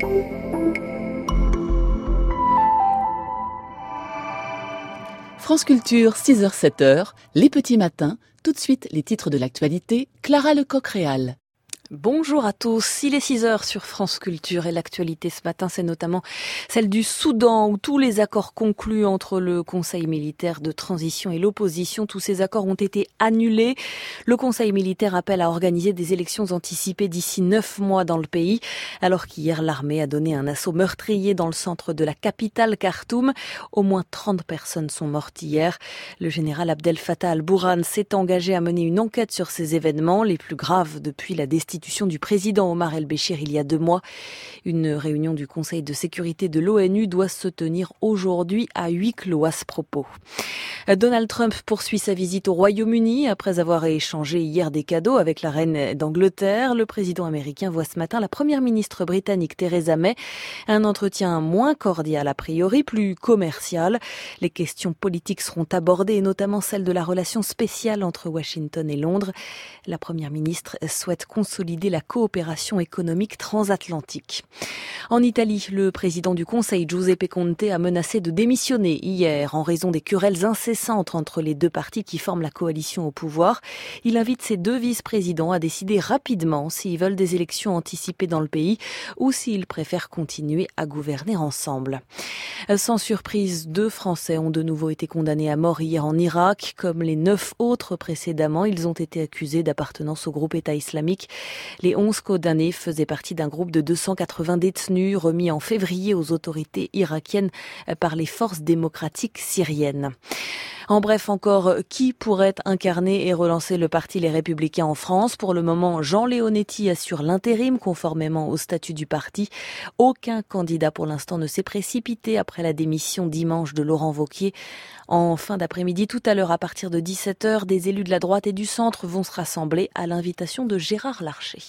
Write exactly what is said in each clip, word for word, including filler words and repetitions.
France Culture, six heures sept heures, les petits matins, tout de suite les titres de l'actualité, Clara Lecoq-Réal. Bonjour à tous, il est six heures sur France Culture et l'actualité ce matin c'est notamment celle du Soudan où tous les accords conclus entre le Conseil militaire de transition et l'opposition, tous ces accords ont été annulés. Le Conseil militaire appelle à organiser des élections anticipées d'ici neuf mois dans le pays alors qu'hier l'armée a donné un assaut meurtrier dans le centre de la capitale Khartoum. Au moins trente personnes sont mortes hier. Le général Abdel Fattah al-Burhan s'est engagé à mener une enquête sur ces événements, les plus graves depuis la destitution du président Omar el-Béchir il y a deux mois. Une réunion du Conseil de sécurité de l'ONU doit se tenir aujourd'hui à huis clos à ce propos. Donald Trump poursuit sa visite au Royaume-Uni après avoir échangé hier des cadeaux avec la reine d'Angleterre. Le président américain voit ce matin la première ministre britannique Theresa May. Un entretien moins cordial a priori, plus commercial. Les questions politiques seront abordées et notamment celle de la relation spéciale entre Washington et Londres. La première ministre souhaite consolider la coopération économique transatlantique. En Italie, le président du Conseil, Giuseppe Conte, a menacé de démissionner hier en raison des querelles incessantes entre les deux partis qui forment la coalition au pouvoir. Il invite ses deux vice-présidents à décider rapidement s'ils veulent des élections anticipées dans le pays ou s'ils préfèrent continuer à gouverner ensemble. Sans surprise, deux Français ont de nouveau été condamnés à mort hier en Irak. Comme les neuf autres précédemment, ils ont été accusés d'appartenance au groupe État islamique. Les onze condamnés faisaient partie d'un groupe de deux cent quatre-vingts détenus remis en février aux autorités irakiennes par les forces démocratiques syriennes. En bref, encore, qui pourrait incarner et relancer le parti Les Républicains en France? Pour le moment, Jean Leonetti assure l'intérim conformément au statut du parti. Aucun candidat pour l'instant ne s'est précipité après la démission dimanche de Laurent Wauquiez. En fin d'après-midi, tout à l'heure à partir de dix-sept heures, des élus de la droite et du centre vont se rassembler à l'invitation de Gérard Larcher.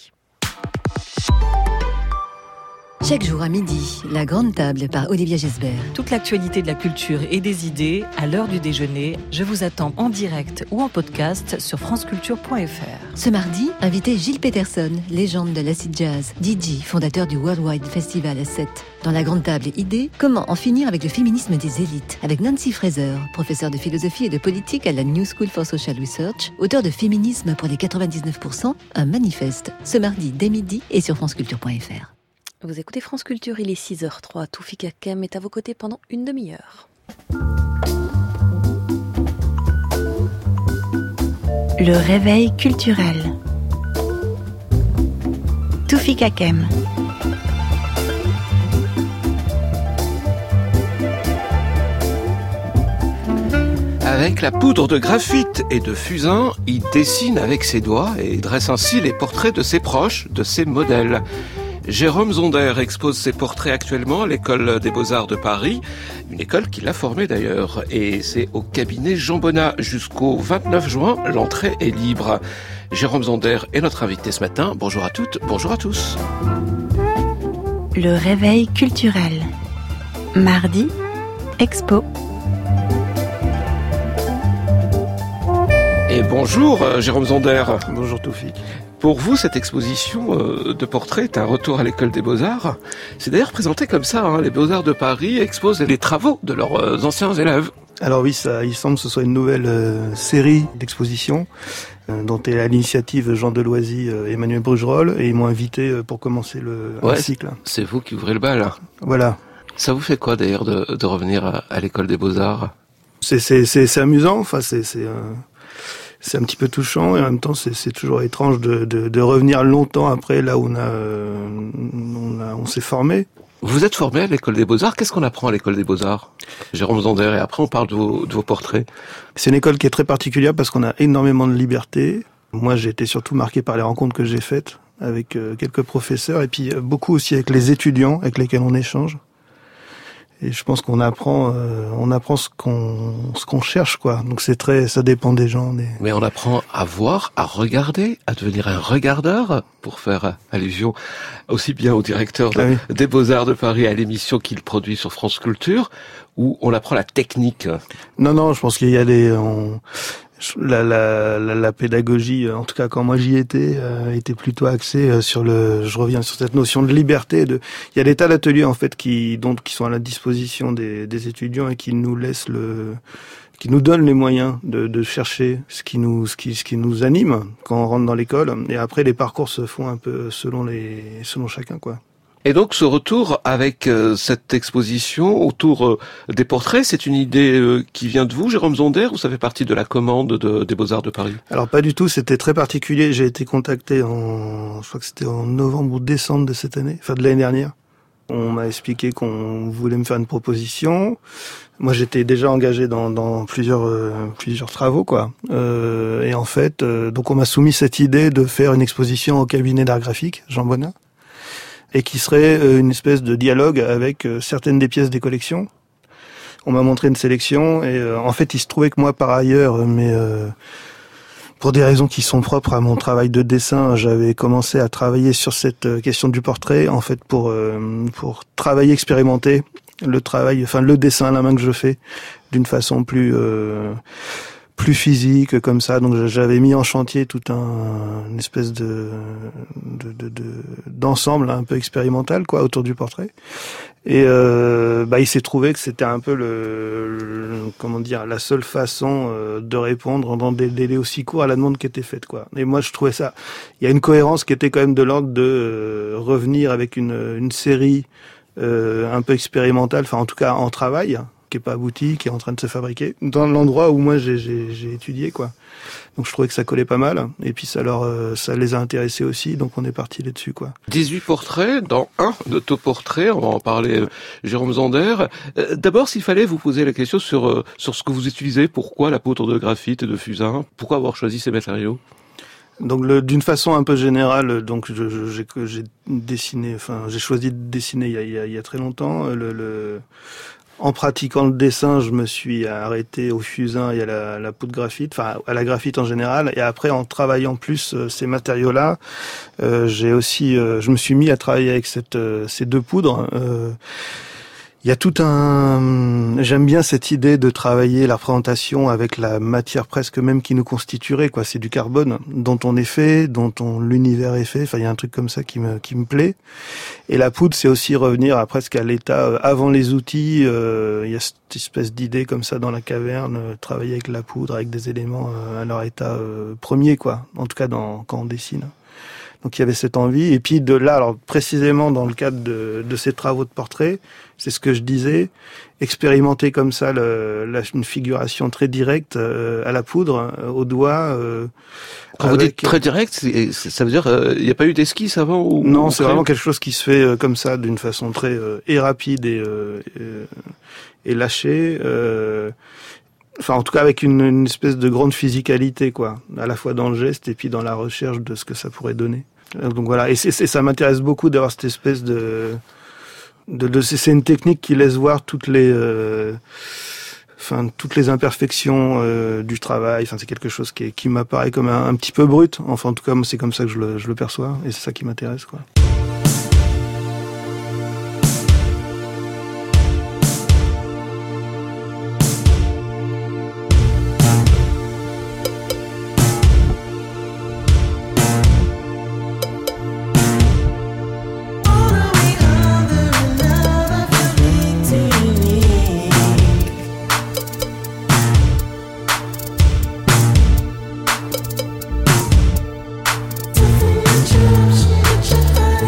Chaque jour à midi, la grande table par Olivia Gesbert. Toute l'actualité de la culture et des idées à l'heure du déjeuner. Je vous attends en direct ou en podcast sur franceculture point f r. Ce mardi, invité Gilles Peterson, légende de l'acid jazz, D J, fondateur du Worldwide Festival à sept. Dans la grande table idée, comment en finir avec le féminisme des élites, avec Nancy Fraser, professeure de philosophie et de politique à la New School for Social Research, auteur de Féminisme pour les quatre-vingt-dix-neuf pour cent, un manifeste, ce mardi dès midi et sur franceculture point f r. Vous écoutez France Culture, il est six heures zéro trois. Toufik Hakem est à vos côtés pendant une demi-heure. Le réveil culturel. Toufik Hakem. Avec la poudre de graphite et de fusain, il dessine avec ses doigts et dresse ainsi les portraits de ses proches, de ses modèles. Jérôme Zonder expose ses portraits actuellement à l'école des Beaux-Arts de Paris, une école qui l'a formé d'ailleurs, et c'est au cabinet Jean Bonnat jusqu'au vingt-neuf juin, l'entrée est libre. Jérôme Zonder est notre invité ce matin. Bonjour à toutes, bonjour à tous. Le réveil culturel. Mardi, expo. Et bonjour Jérôme Zonder. Bonjour Toufik. Pour vous, cette exposition de portraits est un retour à l'école des Beaux-Arts. C'est d'ailleurs présenté comme ça, hein, les Beaux-Arts de Paris exposent les travaux de leurs anciens élèves. Alors oui, ça, il semble que ce soit une nouvelle euh, série d'expositions euh, dont est à l'initiative Jean Deloisy, euh, Emmanuel Brugerolles, et ils m'ont invité euh, pour commencer le ouais, cycle. C'est vous qui ouvrez le bal. Voilà. Ça vous fait quoi d'ailleurs de, de revenir à, à l'école des Beaux-Arts? C'est, c'est, c'est, c'est amusant, enfin c'est... c'est euh... C'est un petit peu touchant et en même temps c'est, c'est toujours étrange de, de, de revenir longtemps après là où on a, euh, on, a, on s'est formé. Vous êtes formé à l'école des Beaux-Arts. Qu'est-ce qu'on apprend à l'école des Beaux-Arts, Jérôme Zonder? Et après on parle de vos, de vos portraits. C'est une école qui est très particulière parce qu'on a énormément de liberté. Moi j'ai été surtout marqué par les rencontres que j'ai faites avec euh, quelques professeurs et puis euh, beaucoup aussi avec les étudiants avec lesquels on échange. Et je pense qu'on apprend, euh, on apprend ce qu'on, ce qu'on cherche, quoi. Donc c'est très, ça dépend des gens. Des... Mais on apprend à voir, à regarder, à devenir un regardeur, pour faire allusion aussi bien au directeur de, ah oui. des Beaux-Arts de Paris, à l'émission qu'il produit sur France Culture, où on apprend la technique. Non, non, je pense qu'il y a des, on, La, la, la, la pédagogie, en tout cas quand moi j'y étais, euh, était plutôt axée sur le. Je reviens sur cette notion de liberté. De, il y a des tas d'ateliers en fait qui, dont, qui sont à la disposition des, des étudiants et qui nous laissent le, qui nous donnent les moyens de, de chercher ce qui nous, ce qui, ce qui nous anime quand on rentre dans l'école. Et après les parcours se font un peu selon les, selon chacun quoi. Et donc ce retour avec euh, cette exposition autour euh, des portraits, c'est une idée euh, qui vient de vous, Jérôme Zonder, ou ça fait partie de la commande de, des Beaux-Arts de Paris? Alors pas du tout, c'était très particulier. J'ai été contacté en, je crois que c'était en novembre ou décembre de cette année, enfin de l'année dernière. On m'a expliqué qu'on voulait me faire une proposition. Moi, j'étais déjà engagé dans, dans plusieurs euh, plusieurs travaux, quoi. Euh, et en fait, euh, donc on m'a soumis cette idée de faire une exposition au cabinet d'art graphique Jean Bonnat, et qui serait une espèce de dialogue avec certaines des pièces des collections. On m'a montré une sélection et euh, en fait, il se trouvait que moi, par ailleurs, mais euh, pour des raisons qui sont propres à mon travail de dessin, j'avais commencé à travailler sur cette question du portrait, en fait, pour euh, pour travailler, expérimenter le travail, enfin le dessin à la main que je fais, d'une façon plus euh, plus physique comme ça. Donc j'avais mis en chantier tout un une espèce de de, de, de d'ensemble un peu expérimental quoi autour du portrait. Et euh, bah il s'est trouvé que c'était un peu le, le comment dire la seule façon euh, de répondre dans des délais aussi courts à la demande qui était faite quoi. Et moi je trouvais ça, il y a une cohérence qui était quand même de l'ordre de euh, revenir avec une une série euh, un peu expérimentale, enfin en tout cas en travail, qui est pas abouti, qui est en train de se fabriquer dans l'endroit où moi j'ai, j'ai, j'ai étudié quoi. Donc je trouvais que ça collait pas mal et puis ça leur euh, ça les a intéressés aussi, donc on est parti là-dessus quoi. dix-huit portraits dans un autoportrait, on va en parler, euh, Jérôme Zonder. Euh, d'abord, s'il fallait vous poser la question sur euh, sur ce que vous utilisez, pourquoi la poudre de graphite et de fusain, pourquoi avoir choisi ces matériaux? Donc le, d'une façon un peu générale, donc je, je, j'ai, j'ai dessiné, enfin j'ai choisi de dessiner il y a, il y a, il y a très longtemps. Le, le En pratiquant le dessin, je me suis arrêté au fusain et à la, la poudre graphite, enfin à la graphite en général. Et après, en travaillant plus euh, ces matériaux-là, euh, j'ai aussi, euh, je me suis mis à travailler avec cette, euh, ces deux poudres. Euh, Il y a tout un, j'aime bien cette idée de travailler la représentation avec la matière presque même qui nous constituerait, quoi. C'est du carbone dont on est fait, dont on, l'univers est fait. Enfin, il y a un truc comme ça qui me, qui me plaît. Et la poudre, c'est aussi revenir à presque à l'état euh, avant les outils. Euh, il y a cette espèce d'idée comme ça dans la caverne, euh, travailler avec la poudre, avec des éléments euh, à leur état euh, premier, quoi. En tout cas, dans, quand on dessine. Donc il y avait cette envie. Et puis de là, alors précisément dans le cadre de, de ces travaux de portrait, c'est ce que je disais, expérimenter comme ça le, la, une figuration très directe euh, à la poudre, euh, au doigt. Euh, Quand avec... vous dites très direct, c'est, ça veut dire il euh, n'y a pas eu d'esquisse avant ou Non, ou c'est après... vraiment quelque chose qui se fait euh, comme ça, d'une façon très euh, et rapide et, euh, et, et lâchée. Euh, Enfin, en tout cas, avec une, une espèce de grande physicalité, quoi. À la fois dans le geste et puis dans la recherche de ce que ça pourrait donner. Donc voilà. Et c'est, c'est, ça m'intéresse beaucoup d'avoir cette espèce de, de, de c'est une technique qui laisse voir toutes les, euh, enfin, toutes les imperfections euh, du travail. Enfin, c'est quelque chose qui, est, qui m'apparaît comme un, un petit peu brut. Enfin, en tout cas, moi, c'est comme ça que je le, je le perçois. Et c'est ça qui m'intéresse, quoi. Different jobs,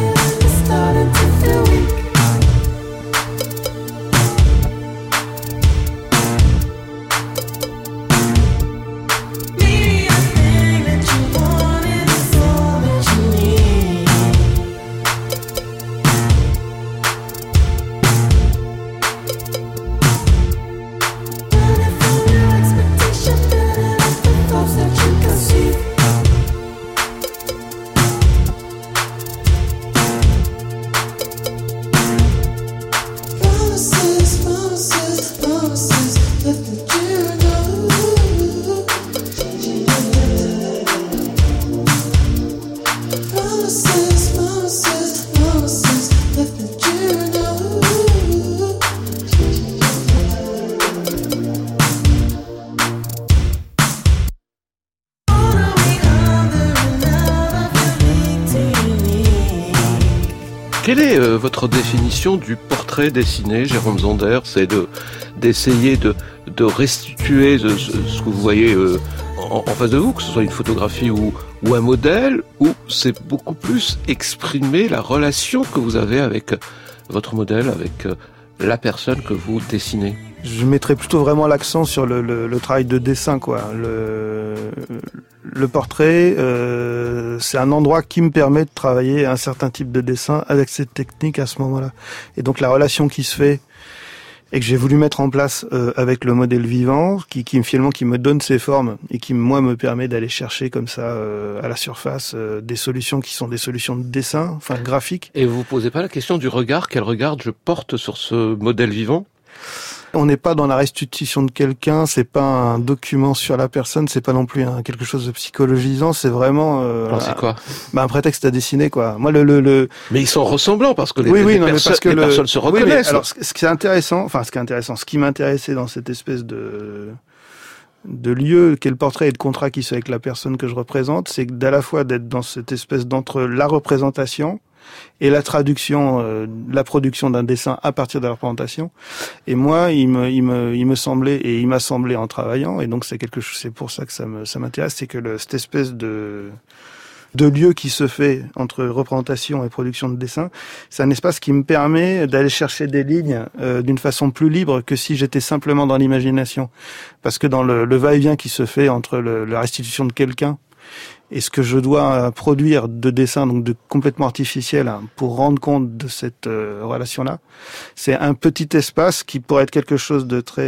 Quelle est euh, votre définition du portrait dessiné, Jérôme Zonder? C'est de, d'essayer de, de restituer ce, ce que vous voyez euh, en, en face de vous, que ce soit une photographie ou, ou un modèle, ou c'est beaucoup plus exprimer la relation que vous avez avec votre modèle, avec euh, la personne que vous dessinez? Je mettrais plutôt vraiment l'accent sur le, le, le travail de dessin, quoi. Le, le portrait, euh, c'est un endroit qui me permet de travailler un certain type de dessin avec cette technique à ce moment-là. Et donc la relation qui se fait et que j'ai voulu mettre en place euh, avec le modèle vivant, qui, qui finalement qui me donne ses formes et qui moi me permet d'aller chercher comme ça euh, à la surface euh, des solutions qui sont des solutions de dessin, enfin graphiques. Et vous vous posez pas la question du regard, quel regard je porte sur ce modèle vivant? On n'est pas dans la restitution de quelqu'un, c'est pas un document sur la personne, c'est pas non plus un, quelque chose de psychologisant, c'est vraiment euh, Alors c'est quoi? Bah, un prétexte à dessiner, quoi. Moi le le, le... Mais ils sont ressemblants parce que les, oui, oui, les, non, perso- parce que les le... personnes se oui, mais reconnaissent. alors ce, ce qui est intéressant, enfin ce qui est intéressant, ce qui m'intéressait dans cette espèce de de lieu qu'est le portrait et de contrat qui se fait avec la personne que je représente, c'est d'à la fois d'être dans cette espèce d'entre la représentation et la traduction, euh, la production d'un dessin à partir de la représentation. Et moi, il me, il me, il me semblait, et il m'a semblé en travaillant, et donc c'est quelque chose, c'est pour ça que ça me, ça m'intéresse, c'est que le, cette espèce de, de lieu qui se fait entre représentation et production de dessin, c'est un espace qui me permet d'aller chercher des lignes euh, d'une façon plus libre que si j'étais simplement dans l'imagination. Parce que dans le, le va-et-vient qui se fait entre le, la restitution de quelqu'un et ce que je dois produire de dessin, donc de complètement artificiel, hein, pour rendre compte de cette euh, relation-là, c'est un petit espace qui pourrait être quelque chose de très,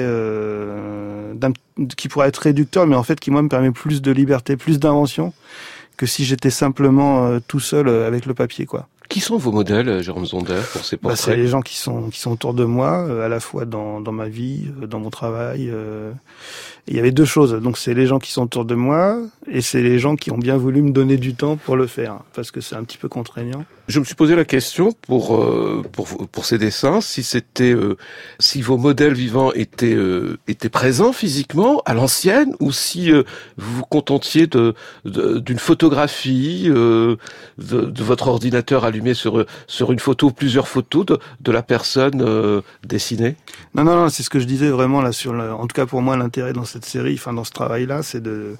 euh, d'un, qui pourrait être réducteur, mais en fait qui moi me permet plus de liberté, plus d'invention que si j'étais simplement euh, tout seul euh, avec le papier, quoi. Qui sont vos modèles, Jérôme Zonder, pour ces portraits? Bah, c'est les gens qui sont qui sont autour de moi, euh, à la fois dans dans ma vie, euh, dans mon travail. Euh, il y avait deux choses. Donc c'est les gens qui sont autour de moi et c'est les gens qui ont bien voulu me donner du temps pour le faire, parce que c'est un petit peu contraignant. Je me suis posé la question pour euh, pour pour ces dessins, si c'était euh, si vos modèles vivants étaient euh, étaient présents physiquement à l'ancienne, ou si euh, vous vous contentiez de, de d'une photographie euh, de, de votre ordinateur allumé sur sur une photo, plusieurs photos de de la personne euh, dessinée. Non non non, c'est ce que je disais vraiment là sur le, en tout cas pour moi l'intérêt dans cette série, enfin dans ce travail-là, c'est de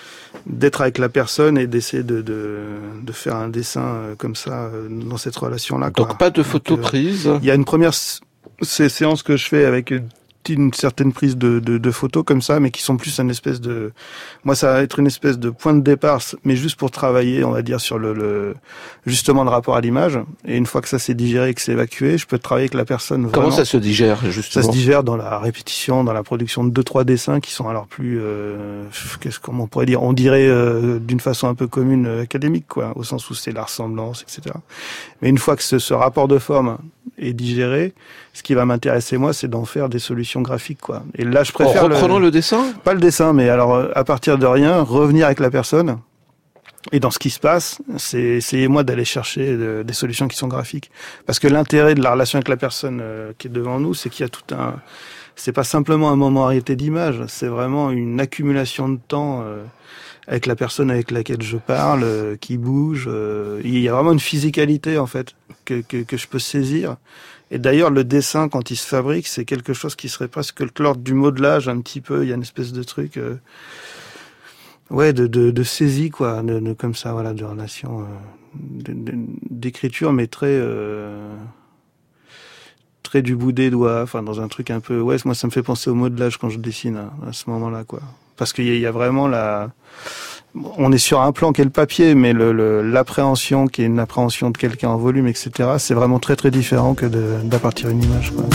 d'être avec la personne et d'essayer de, de, de faire un dessin comme ça, dans cette relation-là. Donc quoi. pas de photos Donc, euh, prises. Il y a une première s- sé- séance que je fais avec une certaine prise de, de, de photos comme ça, mais qui sont plus une espèce de... Moi, ça va être une espèce de point de départ, mais juste pour travailler, on va dire, sur le, le justement le rapport à l'image. Et une fois que ça s'est digéré et que c'est évacué, je peux travailler avec la personne vraiment. Comment ça se digère, justement? Ça se digère dans la répétition, dans la production de deux, trois dessins qui sont alors plus... Euh, qu'est-ce qu'on pourrait dire? On dirait euh, d'une façon un peu commune euh, académique, quoi, au sens où c'est la ressemblance, et cetera. Mais une fois que ce, ce rapport de forme est digéré, ce qui va m'intéresser, moi, c'est d'en faire des solutions graphiques, quoi. Et là, je préfère... En reprenant le, le dessin? Pas le dessin, mais alors, à partir de rien, revenir avec la personne. Et dans ce qui se passe, c'est essayer, moi, d'aller chercher de, des solutions qui sont graphiques. Parce que l'intérêt de la relation avec la personne euh, qui est devant nous, c'est qu'il y a tout un... C'est pas simplement un moment arrêté d'image, c'est vraiment une accumulation de temps euh, avec la personne avec laquelle je parle, euh, qui bouge. Euh, il y a vraiment une physicalité, en fait, que, que, que je peux saisir. Et d'ailleurs, le dessin, quand il se fabrique, c'est quelque chose qui serait presque l'ordre du modelage, un petit peu. Il y a une espèce de truc, euh, ouais, de, de, de saisie, quoi, de, de, comme ça, voilà, de relation, euh, de, de, d'écriture, mais très, euh, très du bout des doigts, enfin, dans un truc un peu, ouais, moi, ça me fait penser au modelage quand je dessine à, à ce moment-là, quoi. Parce qu'il y a, il y a vraiment la... On est sur un plan qui est le papier, mais le, le, l'appréhension qui est une appréhension de quelqu'un en volume, et cetera, c'est vraiment très très différent que de, d'appartir une image, quoi.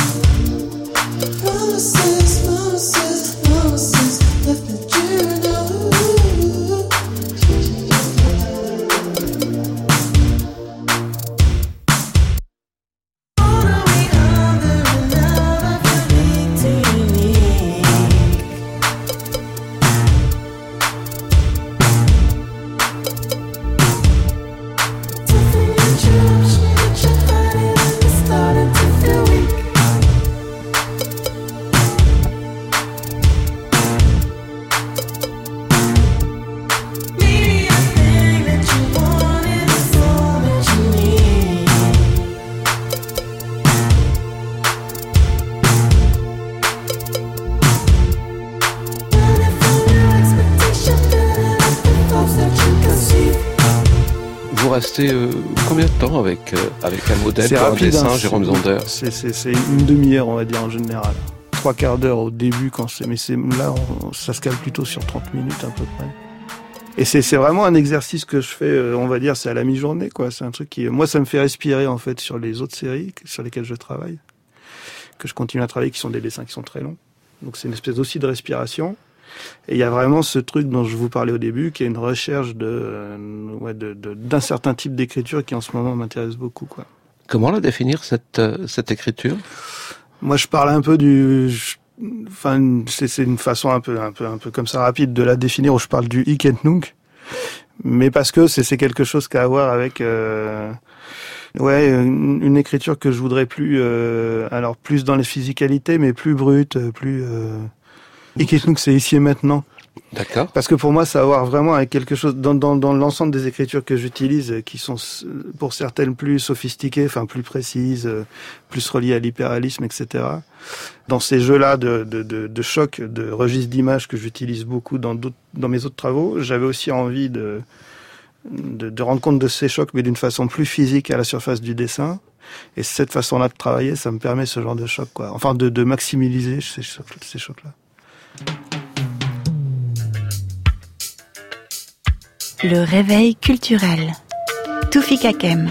rester euh, combien de temps avec, euh, avec un modèle, c'est un rapide, dessin, hein, Jérôme Zonder? C'est, c'est, c'est une demi-heure, on va dire, en général. Trois quarts d'heure au début, quand c'est, mais c'est, là, on, ça se cale plutôt sur trente minutes à peu près. Et c'est, c'est vraiment un exercice que je fais, on va dire, c'est à la mi-journée, quoi. C'est un truc qui, moi, ça me fait respirer, en fait, sur les autres séries sur lesquelles je travaille, que je continue à travailler, qui sont des dessins qui sont très longs. Donc c'est une espèce aussi de respiration. Et il y a vraiment ce truc dont je vous parlais au début, qui est une recherche de, euh, ouais, de, de, d'un certain type d'écriture qui en ce moment m'intéresse beaucoup, quoi. Comment la définir, cette, euh, cette écriture? Moi, je parle un peu du, je, enfin, c'est, c'est une façon un peu, un peu, un peu comme ça rapide de la définir, où je parle du hic et nunc. Mais parce que c'est, c'est quelque chose qui a à voir avec, euh, ouais, une, une écriture que je voudrais plus, euh, alors plus dans les physicalités, mais plus brute, plus, euh, hic et nunc, c'est ici et maintenant. D'accord. Parce que pour moi, ça a à voir vraiment avec quelque chose dans, dans, dans l'ensemble des écritures que j'utilise, qui sont pour certaines plus sophistiquées, enfin plus précises, plus reliées à l'hyperréalisme, et cetera. Dans ces jeux-là de, de, de, de choc, de registre d'images que j'utilise beaucoup dans, d'autres, dans mes autres travaux, j'avais aussi envie de, de, de rendre compte de ces chocs, mais d'une façon plus physique à la surface du dessin. Et cette façon-là de travailler, ça me permet ce genre de choc, quoi. Enfin, de, de maximiser ces, ces chocs-là. Le réveil culturel. Toufik Hakem.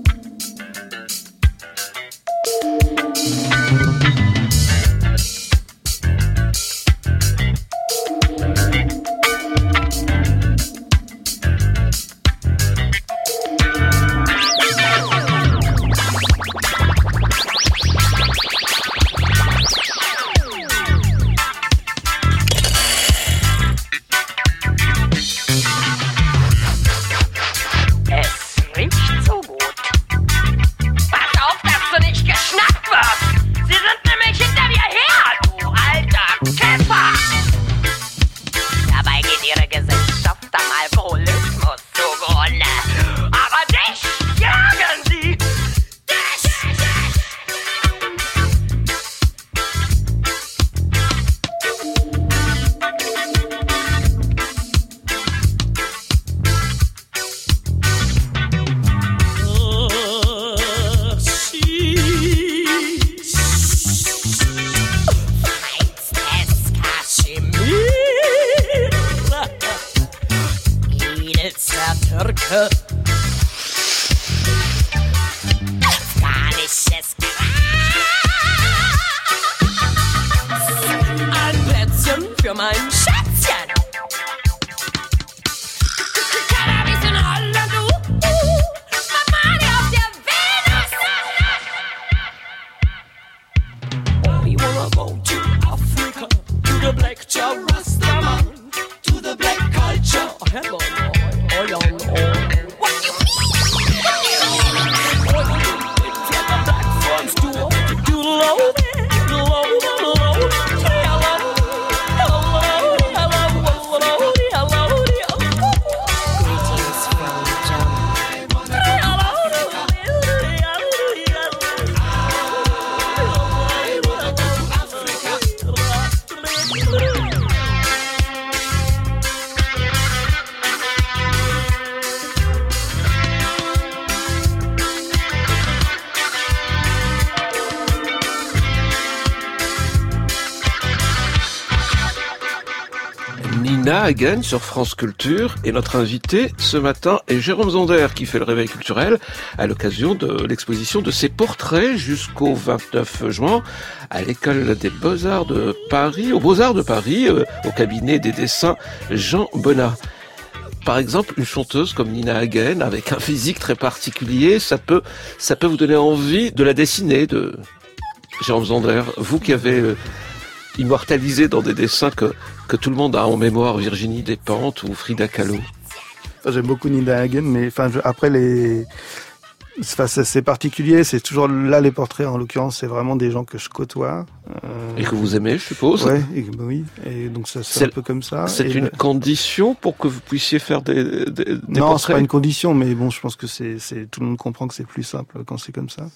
Nina Hagen sur France Culture, et notre invité ce matin est Jérôme Zonder qui fait le réveil culturel à l'occasion de l'exposition de ses portraits jusqu'au vingt-neuf juin à l'école des Beaux-Arts de Paris, aux Beaux-Arts de Paris, euh, au cabinet des dessins Jean Bonnat. Par exemple, une chanteuse comme Nina Hagen avec un physique très particulier, ça peut, ça peut vous donner envie de la dessiner, de Jérôme Zonder, vous qui avez euh, immortalisé dans des dessins que, que tout le monde a en mémoire, Virginie Despentes ou Frida Kahlo. Enfin, j'aime beaucoup Nina Hagen, mais enfin, je, après les... Enfin, c'est, c'est particulier, c'est toujours là les portraits, en l'occurrence, c'est vraiment des gens que je côtoie. Euh... Et que vous aimez, je suppose. Ouais, et, bah oui, et donc ça, c'est, c'est un peu comme ça. C'est et une le... condition pour que vous puissiez faire des, des, des non, portraits. c'est pas une condition, mais bon, je pense que c'est, c'est tout le monde comprend que c'est plus simple quand c'est comme ça.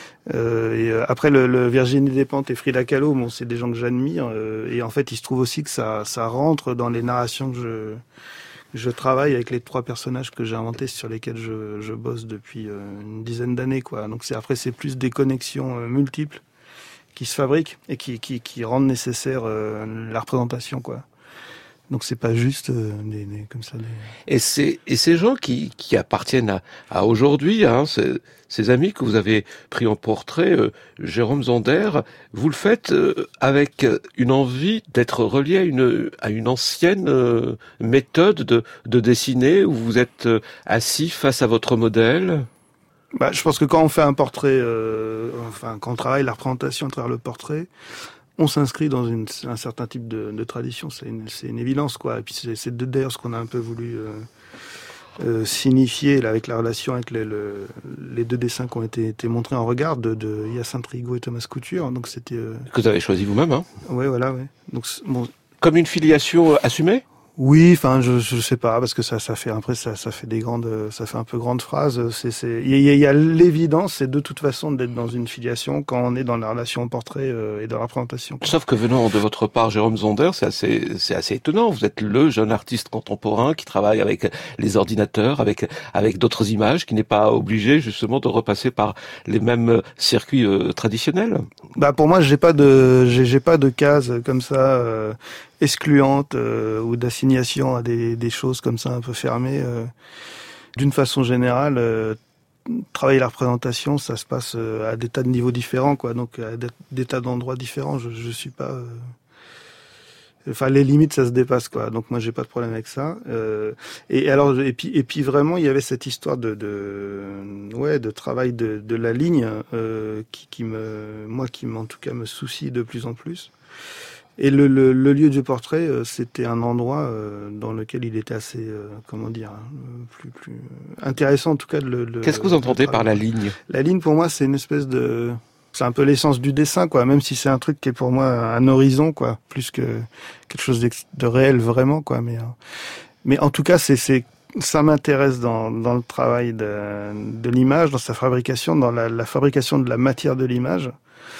Euh, et euh, après le, le Virginie Despentes et Frida Kahlo, bon, c'est des gens que j'admire, euh, et en fait, il se trouve aussi que ça, ça rentre dans les narrations que je Je travaille avec les trois personnages que j'ai inventés, sur lesquels je, je bosse depuis euh, une dizaine d'années, quoi. Donc c'est, après, c'est plus des connexions euh, multiples qui se fabriquent et qui, qui, qui rendent nécessaire euh, la représentation, quoi. Donc c'est pas juste euh, des, des, comme ça. Des... Et, c'est, et ces gens qui, qui appartiennent à, à aujourd'hui, hein, ces, ces amis que vous avez pris en portrait, euh, Jérôme Zander, vous le faites euh, avec une envie d'être relié à une, à une ancienne euh, méthode de, de dessiner, où vous êtes euh, assis face à votre modèle? Bah, je pense que quand on fait un portrait, euh, enfin quand on travaille la représentation à travers le portrait, on s'inscrit dans une, un certain type de, de tradition, c'est une, c'est une évidence, quoi. Et puis c'est, c'est d'ailleurs ce qu'on a un peu voulu euh, euh, signifier là, avec la relation avec les, le, les deux dessins qui ont été, été montrés en regard de, de Hyacinthe Rigaud et Thomas Couture. Donc c'était euh... que vous avez choisi vous-même, hein. Ouais, voilà, ouais. Donc bon, comme une filiation assumée. Oui, enfin, je je sais pas, parce que ça ça fait après ça ça fait des grandes, ça fait un peu grande phrase. C'est c'est il y a, y a l'évidence, c'est de toute façon d'être dans une filiation quand on est dans la relation au portrait euh, et dans la représentation. Sauf que venant de votre part, Jérôme Zander, c'est assez c'est assez étonnant. Vous êtes le jeune artiste contemporain qui travaille avec les ordinateurs, avec avec d'autres images, qui n'est pas obligé justement de repasser par les mêmes circuits euh, traditionnels. Bah pour moi, j'ai pas de j'ai j'ai pas de case comme ça. Euh, excluante euh, ou d'assignation à des, des choses comme ça un peu fermées. Euh, d'une façon générale, euh, travailler la représentation, ça se passe euh, à des tas de niveaux différents, quoi. Donc à des, des tas d'endroits différents. Je, je suis pas. Euh... Enfin, les limites, ça se dépasse, quoi. Donc moi, j'ai pas de problème avec ça. Euh, et alors, et puis, et puis vraiment, il y avait cette histoire de, de ouais, de travail de, de la ligne euh, qui, qui me, moi, qui en tout cas me soucie de plus en plus. Et le, le, le lieu du portrait, euh, c'était un endroit euh, dans lequel il était assez, euh, comment dire, hein, plus, plus intéressant en tout cas de le. le Qu'est-ce que vous entendez par la ligne? La ligne, pour moi, c'est une espèce de, c'est un peu l'essence du dessin, quoi. Même si c'est un truc qui est pour moi un horizon, quoi, plus que quelque chose de réel vraiment, quoi. Mais, euh, mais en tout cas, c'est, c'est, ça m'intéresse dans, dans le travail de, de l'image, dans sa fabrication, dans la, la fabrication de la matière de l'image.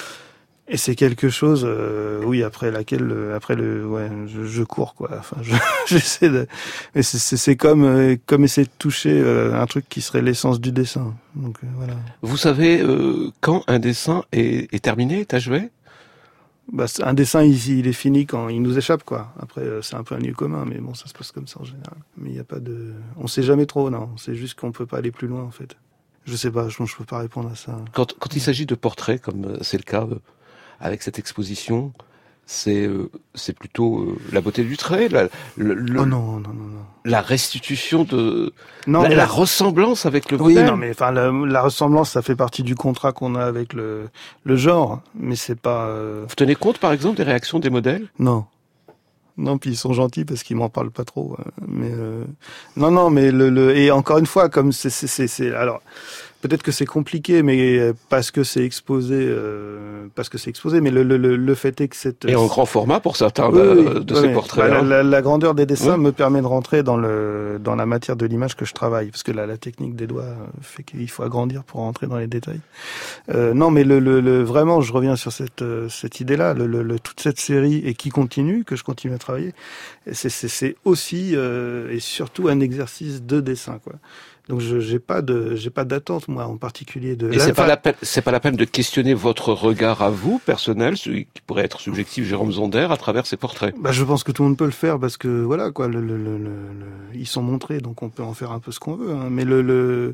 Et c'est quelque chose, euh, oui, après laquelle, après le, ouais, je, je cours, quoi. Enfin, je, j'essaie de, mais c'est, c'est, c'est comme, euh, comme essayer de toucher euh, un truc qui serait l'essence du dessin. Donc euh, voilà. Vous savez euh, quand un dessin est, est terminé, est achevé? Bah, un dessin, il, il est fini quand il nous échappe, quoi. Après, euh, c'est un peu un lieu commun, mais bon, ça se passe comme ça en général. Mais il y a pas de, on sait jamais trop, non. C'est juste qu'on peut pas aller plus loin, en fait. Je sais pas, je, je peux pas répondre à ça. Quand, quand il s'agit de portraits, comme c'est le cas. Euh... avec cette exposition, c'est euh, c'est plutôt euh, la beauté du trait, la, le, le, oh non, non, non, non. la restitution de non, la, la la... ressemblance avec le oui, modèle. Oui, non, mais enfin la, la ressemblance, ça fait partie du contrat qu'on a avec le le genre, mais c'est pas. Euh... Vous tenez compte, par exemple, des réactions des modèles? Non. Non, puis ils sont gentils parce qu'ils m'en parlent pas trop. Mais euh... non, non, mais le, le et encore une fois, comme c'est c'est c'est, c'est... alors. Peut-être que c'est compliqué, mais parce que c'est exposé, euh, parce que c'est exposé. Mais le, le, le fait est que c'est et en grand format pour certains oui, de, oui, de oui, ces oui. portraits. Bah, hein. la, la grandeur des dessins oui. me permet de rentrer dans le dans la matière de l'image que je travaille, parce que la, la technique des doigts fait qu'il faut agrandir pour rentrer dans les détails. Euh, non, mais le, le, le vraiment, je reviens sur cette cette idée-là, le, le, le toute cette série et qui continue, que je continue à travailler, c'est c'est, c'est aussi euh, et surtout un exercice de dessin, quoi. Donc je j'ai pas de j'ai pas d'attente moi en particulier de. Et c'est pas la peine c'est pas la peine de questionner votre regard à vous personnel, celui qui pourrait être subjectif, Jérôme Zander, à travers ces portraits. Bah je pense que tout le monde peut le faire parce que voilà quoi, le, le, le, le, ils sont montrés donc on peut en faire un peu ce qu'on veut. Hein, mais le, le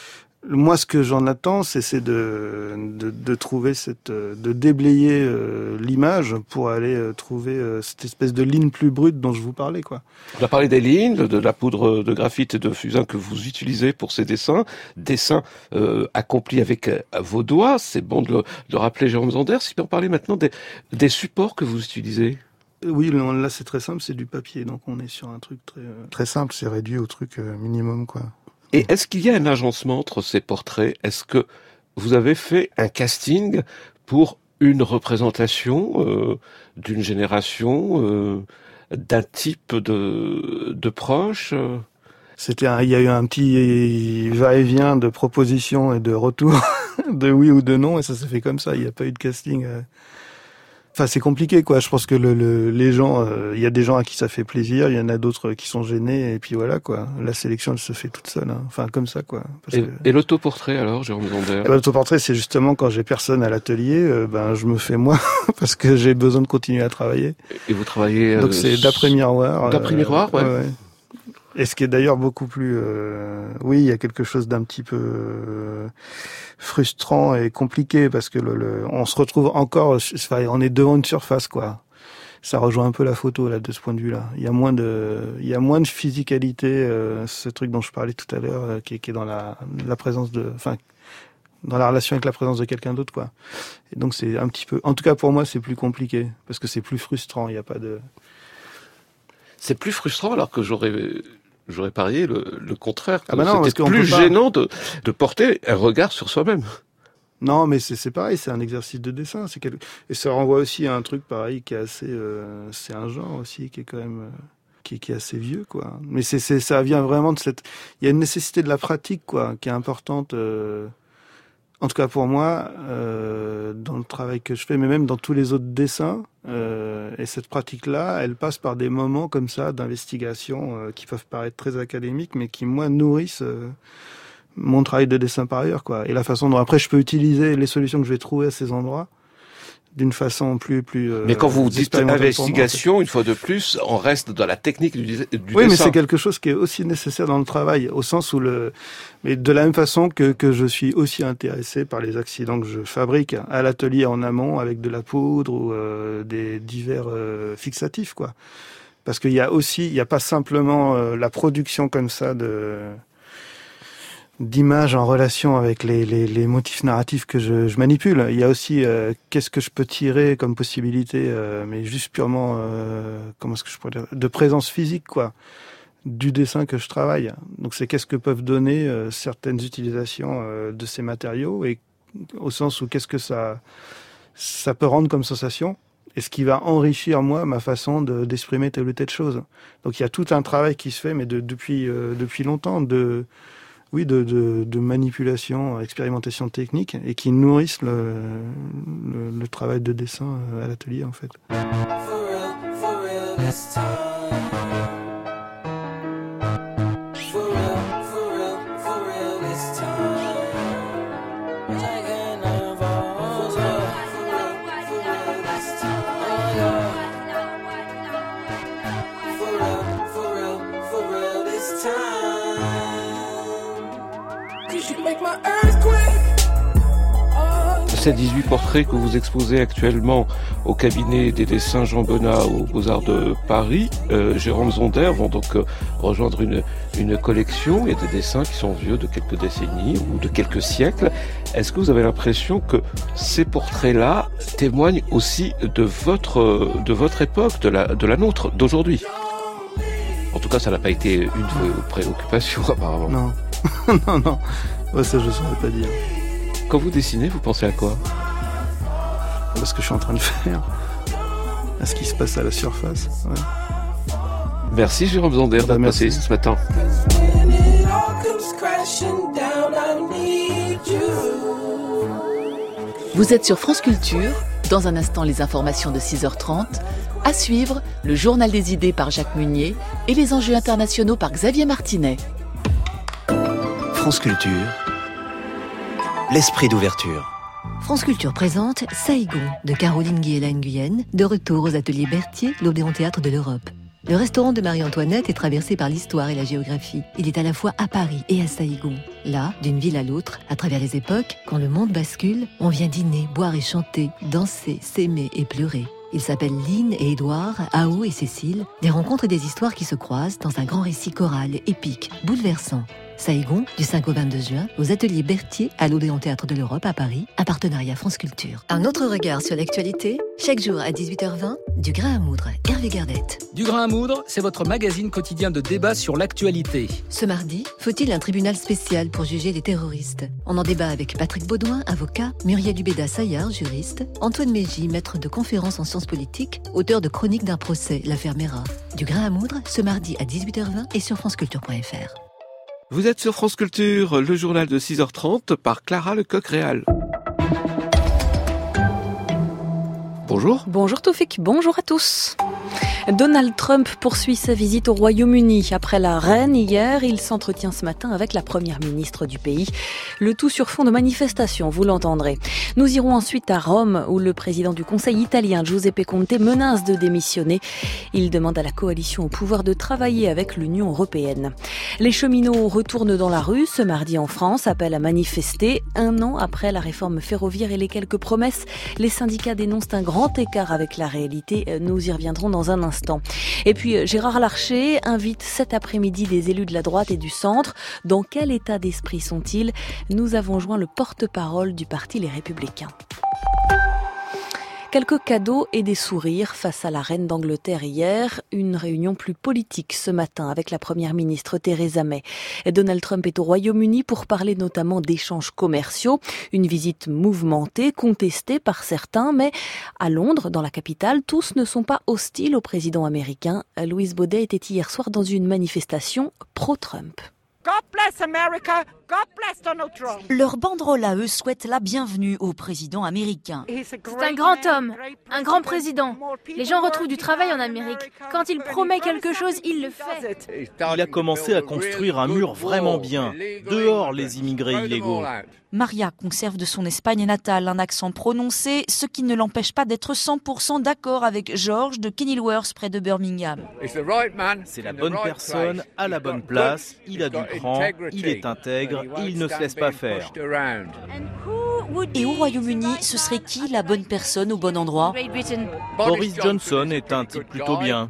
moi, ce que j'en attends, c'est, c'est de, de, de trouver cette, de déblayer euh, l'image pour aller euh, trouver euh, cette espèce de ligne plus brute dont je vous parlais, quoi. On a parlé des lignes, de, de la poudre de graphite et de fusain que vous utilisez pour ces dessins, dessins euh, accomplis avec euh, vos doigts. C'est bon de le, de rappeler, Jérôme Zander. Si on parlait maintenant des, des supports que vous utilisez. Oui, là, c'est très simple, c'est du papier, donc on est sur un truc très, très simple, c'est réduit au truc euh, minimum, quoi. Et est-ce qu'il y a un agencement entre ces portraits? Est-ce que vous avez fait un casting pour une représentation euh, d'une génération, euh, d'un type de, de proche? C'était un, il y a eu un petit va-et-vient de propositions et de retours, de oui ou de non, et ça s'est fait comme ça. Il n'y a pas eu de casting. Euh... Enfin, c'est compliqué, quoi. Je pense que le, le, les gens, il euh, y a des gens à qui ça fait plaisir, il y en a d'autres qui sont gênés, et puis voilà, quoi. La sélection, elle se fait toute seule, hein. Enfin, comme ça, quoi. Parce et, que... et l'autoportrait, alors, Jérôme Zonder? Eh ben, l'autoportrait, c'est justement quand j'ai personne à l'atelier, euh, ben, je me fais moi, parce que j'ai besoin de continuer à travailler. Et vous travaillez... Donc, euh, c'est d'après miroir. D'après miroir, ouais. ouais, ouais. Et ce qui est d'ailleurs beaucoup plus... Euh... Oui, il y a quelque chose d'un petit peu euh, frustrant et compliqué, parce que le, le... on se retrouve encore... Enfin, on est devant une surface, quoi. Ça rejoint un peu la photo, là, de ce point de vue-là. Il y a moins de, il y a moins de physicalité, euh, ce truc dont je parlais tout à l'heure, euh, qui, qui est dans la, la présence de... Enfin, dans la relation avec la présence de quelqu'un d'autre, quoi. Et donc, c'est un petit peu... En tout cas, pour moi, c'est plus compliqué, parce que c'est plus frustrant, il n'y a pas de... C'est plus frustrant, alors que j'aurais... J'aurais parié le, le contraire. Ah bah non, c'était plus gênant de, de porter un regard sur soi-même. Non, mais c'est, c'est pareil, c'est un exercice de dessin. C'est quelque... Et ça renvoie aussi à un truc pareil qui est assez... Euh, c'est un genre aussi qui est quand même... Euh, qui, qui est assez vieux, quoi. Mais c'est, c'est, ça vient vraiment de cette... Il y a une nécessité de la pratique, quoi, qui est importante... Euh... En tout cas pour moi, euh, dans le travail que je fais, mais même dans tous les autres dessins, euh, et cette pratique-là, elle passe par des moments comme ça d'investigation euh, qui peuvent paraître très académiques, mais qui moi nourrissent euh, mon travail de dessin par ailleurs, quoi. Et la façon dont après je peux utiliser les solutions que je vais trouver à ces endroits d'une façon plus plus. Euh, mais quand vous dites investigation, moi, une fois de plus, on reste dans la technique du, du oui, dessin. Oui, mais c'est quelque chose qui est aussi nécessaire dans le travail, au sens où le. Mais de la même façon que que je suis aussi intéressé par les accidents que je fabrique à l'atelier en amont avec de la poudre ou euh, des divers euh, fixatifs, quoi. Parce qu'il y a aussi, il y a pas simplement euh, la production comme ça de. d'images en relation avec les, les, les motifs narratifs que je, je manipule. Il y a aussi euh, qu'est-ce que je peux tirer comme possibilité, euh, mais juste purement, euh, comment est-ce que je pourrais dire, de présence physique, quoi, du dessin que je travaille. Donc c'est qu'est-ce que peuvent donner euh, certaines utilisations euh, de ces matériaux, et au sens où qu'est-ce que ça, ça peut rendre comme sensation, et ce qui va enrichir, moi, ma façon de, d'exprimer telle ou telle chose. Donc il y a tout un travail qui se fait, mais de, depuis, euh, depuis longtemps, de... Oui, de, de, de manipulation, expérimentation technique, et qui nourrissent le, le, le travail de dessin à l'atelier, en fait. For real, for real this time. For real, for real, for real this time. Like an evolve. For real, for real, for real this time. Oh yeah. For real, for real, for real this time. Ces dix-huit portraits que vous exposez actuellement au cabinet des dessins Jean Bonnat aux Beaux-Arts de Paris, euh, Jérôme Zonder vont donc euh, rejoindre une, une collection. Il y a des dessins qui sont vieux de quelques décennies ou de quelques siècles. Est-ce que vous avez l'impression que ces portraits-là témoignent aussi de votre, de votre époque, de la, de la nôtre, d'aujourd'hui? En tout cas, ça n'a pas été une de vos préoccupations, apparemment. Non, non, non. Ouais, ça, je ne saurais pas dire. Quand vous dessinez, vous pensez à quoi? À ce que je suis en train de faire, à ce qui se passe à la surface. Ouais. Merci Jérôme Zonder d'être bah, passé ce matin. Vous êtes sur France Culture. Dans un instant, les informations de six heures trente. À suivre, le Journal des idées par Jacques Munier et les enjeux internationaux par Xavier Martinet. France Culture, l'esprit d'ouverture. France Culture présente Saigon de Caroline Guéhela-Nguyen, de retour aux ateliers Berthier, l'Odéon Théâtre de l'Europe. Le restaurant de Marie-Antoinette est traversé par l'histoire et la géographie. Il est à la fois à Paris et à Saigon. Là, d'une ville à l'autre, à travers les époques, quand le monde bascule, on vient dîner, boire et chanter, danser, s'aimer et pleurer. Ils s'appellent Lynn et Édouard, Ao et Cécile, des rencontres et des histoires qui se croisent dans un grand récit choral, épique, bouleversant. Saigon, du cinq au vingt-deux juin, aux ateliers Berthier à l'Odéon Théâtre de l'Europe à Paris, un partenariat France Culture. Un autre regard sur l'actualité, chaque jour à dix-huit heures vingt, du grain à moudre, Hervé Gardette. Du grain à moudre, c'est votre magazine quotidien de débat sur l'actualité. Ce mardi, faut-il un tribunal spécial pour juger les terroristes? On en débat avec Patrick Baudouin, avocat, Muriel Hubeda-Saillard, juriste, Antoine Mégy, maître de conférences en sciences politiques, auteur de Chronique d'un procès, l'affaire Mera. Du grain à moudre, ce mardi à dix-huit heures vingt et sur franceculture point f r. Vous êtes sur France Culture, le journal de six heures trente par Clara Lecoq-Réal. Bonjour. Bonjour Toufik, bonjour à tous. Donald Trump poursuit sa visite au Royaume-Uni. Après la reine hier, il s'entretient ce matin avec la première ministre du pays. Le tout sur fond de manifestations, vous l'entendrez. Nous irons ensuite à Rome, où le président du Conseil italien, Giuseppe Conte, menace de démissionner. Il demande à la coalition au pouvoir de travailler avec l'Union européenne. Les cheminots retournent dans la rue ce mardi en France, appellent à manifester. Un an après la réforme ferroviaire et les quelques promesses, les syndicats dénoncent un grand écart avec la réalité. Nous y reviendrons dans un instant. Et puis Gérard Larcher invite cet après-midi des élus de la droite et du centre. Dans quel état d'esprit sont-ils ? Nous avons joint le porte-parole du parti Les Républicains. Quelques cadeaux et des sourires face à la reine d'Angleterre hier. Une réunion plus politique ce matin avec la première ministre Theresa May. Donald Trump est au Royaume-Uni pour parler notamment d'échanges commerciaux. Une visite mouvementée, contestée par certains, mais à Londres, dans la capitale, tous ne sont pas hostiles au président américain. Louise Baudet était hier soir dans une manifestation pro-Trump. God bless America. God bless Donald Trump. Leur banderole à eux souhaite la bienvenue au président américain. C'est un grand homme, un grand président. Les gens retrouvent du travail en Amérique. Quand il promet quelque chose, il le fait. Il a commencé à construire un mur vraiment bien. Dehors les immigrés illégaux. Maria conserve de son Espagne natale un accent prononcé, ce qui ne l'empêche pas d'être cent pour cent d'accord avec George de Kenilworth près de Birmingham. C'est la bonne personne, à la bonne place, il a du cran, il est intègre et il ne se laisse pas faire. Et au Royaume-Uni, ce serait qui la bonne personne au bon endroit ? Boris Johnson est un type plutôt bien.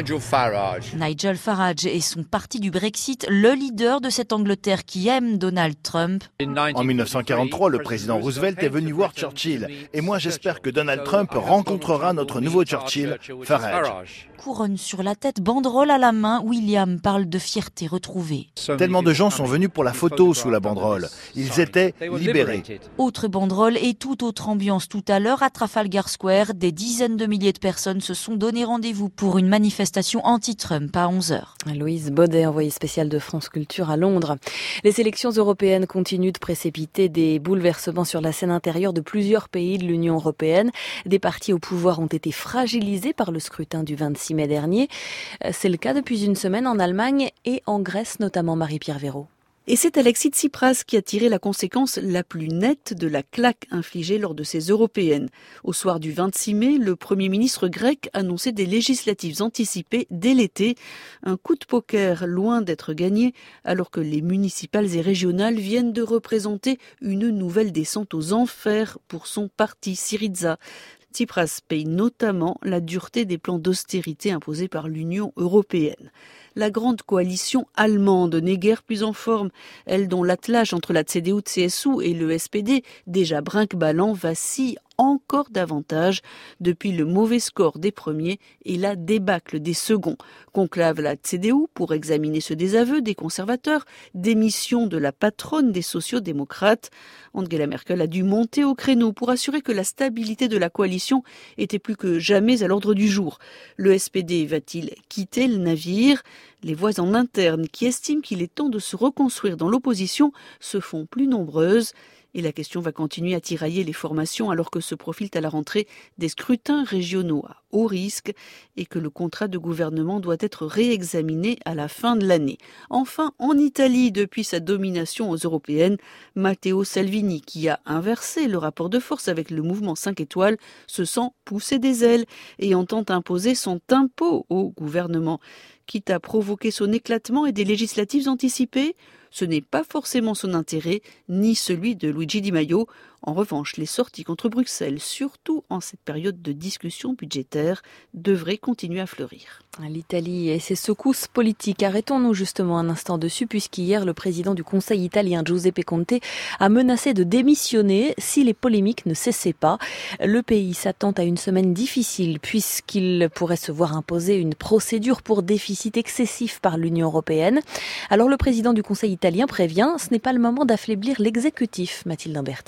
Nigel Farage est son parti du Brexit, le leader de cette Angleterre qui aime Donald Trump. En dix-neuf cent quarante-trois, le président Roosevelt est venu voir Churchill. Et moi, j'espère que Donald Trump rencontrera notre nouveau Churchill, Farage. Couronne sur la tête, banderole à la main, William parle de fierté retrouvée. Tellement de gens sont venus pour la photo sous la banderole. Ils étaient libérés. Autre banderole et toute autre ambiance tout à l'heure à Trafalgar Square. Des dizaines de milliers de personnes se sont donné rendez-vous pour une manifestation anti-Trump à onze heures. Louise Baudet, envoyée spéciale de France Culture à Londres. Les élections européennes continuent de précipiter des bouleversements sur la scène intérieure de plusieurs pays de l'Union européenne. Des partis au pouvoir ont été fragilisés par le scrutin du vingt-six mai dernier. C'est le cas depuis une semaine en Allemagne et en Grèce, notamment Marie-Pierre Véraud. Et c'est Alexis Tsipras qui a tiré la conséquence la plus nette de la claque infligée lors de ces européennes. Au soir du vingt-six mai, le Premier ministre grec annonçait des législatives anticipées dès l'été. Un coup de poker loin d'être gagné, alors que les municipales et régionales viennent de représenter une nouvelle descente aux enfers pour son parti Syriza. Tsipras paye notamment la dureté des plans d'austérité imposés par l'Union européenne. La grande coalition allemande n'est guère plus en forme, elle dont l'attelage entre la C D U C S U et le S P D, déjà brinque-ballant, vacille encore davantage depuis le mauvais score des premiers et la débâcle des seconds. Conclave la C D U pour examiner ce désaveu des conservateurs, démission de la patronne des sociaux-démocrates. Angela Merkel a dû monter au créneau pour assurer que la stabilité de la coalition était plus que jamais à l'ordre du jour. Le S P D va-t-il quitter le navire ? Les voix en interne qui estiment qu'il est temps de se reconstruire dans l'opposition se font plus nombreuses. Et la question va continuer à tirailler les formations alors que se profilent à la rentrée des scrutins régionaux à haut risque et que le contrat de gouvernement doit être réexaminé à la fin de l'année. Enfin, en Italie, depuis sa domination aux européennes, Matteo Salvini, qui a inversé le rapport de force avec le mouvement cinq étoiles, se sent pousser des ailes et entend imposer son tempo au gouvernement. Quitte à provoquer son éclatement et des législatives anticipées, ce n'est pas forcément son intérêt, ni celui de Luigi Di Maio. En revanche, les sorties contre Bruxelles, surtout en cette période de discussion budgétaire, devraient continuer à fleurir. L'Italie et ses secousses politiques. Arrêtons-nous justement un instant dessus, puisqu'hier, le président du Conseil italien, Giuseppe Conte, a menacé de démissionner si les polémiques ne cessaient pas. Le pays s'attend à une semaine difficile, puisqu'il pourrait se voir imposer une procédure pour déficit excessif par l'Union européenne. Alors le président du Conseil italien prévient, ce n'est pas le moment d'affaiblir l'exécutif, Mathilde Imberti.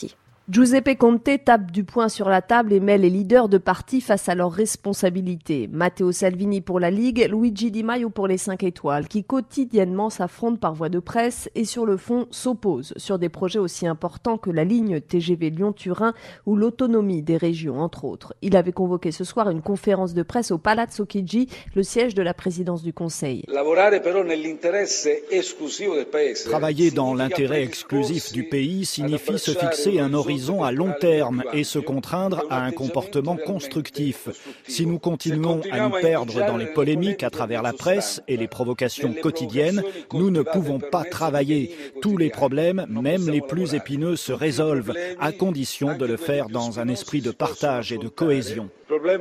Giuseppe Conte tape du poing sur la table et met les leaders de parti face à leurs responsabilités. Matteo Salvini pour la Ligue, Luigi Di Maio pour les cinq étoiles, qui quotidiennement s'affrontent par voie de presse et sur le fond s'opposent sur des projets aussi importants que la ligne T G V Lyon-Turin ou l'autonomie des régions, entre autres. Il avait convoqué ce soir une conférence de presse au Palazzo Chigi, le siège de la présidence du Conseil. Travailler dans l'intérêt exclusif du pays signifie se fixer un horizon à long terme et se contraindre à un comportement constructif. Si nous continuons à nous perdre dans les polémiques à travers la presse et les provocations quotidiennes, nous ne pouvons pas travailler. Tous les problèmes, même les plus épineux, se résolvent, à condition de le faire dans un esprit de partage et de cohésion.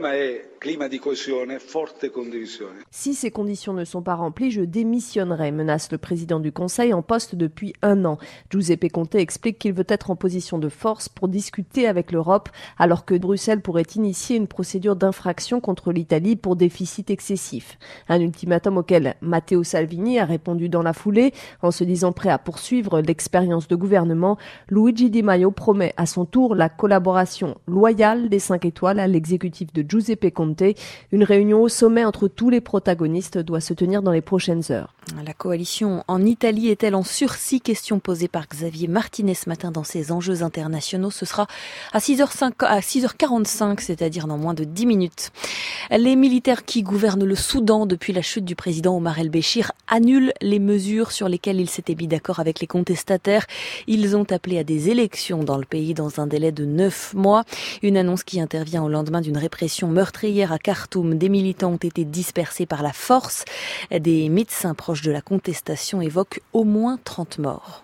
Si ces conditions ne sont pas remplies, je démissionnerai, menace le président du Conseil en poste depuis un an. Giuseppe Conte explique qu'il veut être en position de force pour discuter avec l'Europe, alors que Bruxelles pourrait initier une procédure d'infraction contre l'Italie pour déficit excessif. Un ultimatum auquel Matteo Salvini a répondu dans la foulée, en se disant prêt à poursuivre l'expérience de gouvernement. Luigi Di Maio promet à son tour la collaboration loyale des cinq étoiles à l'exécutif de Giuseppe Conte. Une réunion au sommet entre tous les protagonistes doit se tenir dans les prochaines heures. La coalition en Italie est-elle en sursis? Question posée par Xavier Martinet ce matin dans ses enjeux internationaux. Ce sera à six heures quarante-cinq, c'est-à-dire dans moins de dix minutes. Les militaires qui gouvernent le Soudan depuis la chute du président Omar el-Béchir annulent les mesures sur lesquelles ils s'étaient mis d'accord avec les contestataires. Ils ont appelé à des élections dans le pays dans un délai de neuf mois. Une annonce qui intervient au lendemain d'une répression meurtrière à Khartoum. Des militants ont été dispersés par la force. Des médecins proches de la contestation évoquent au moins trente morts.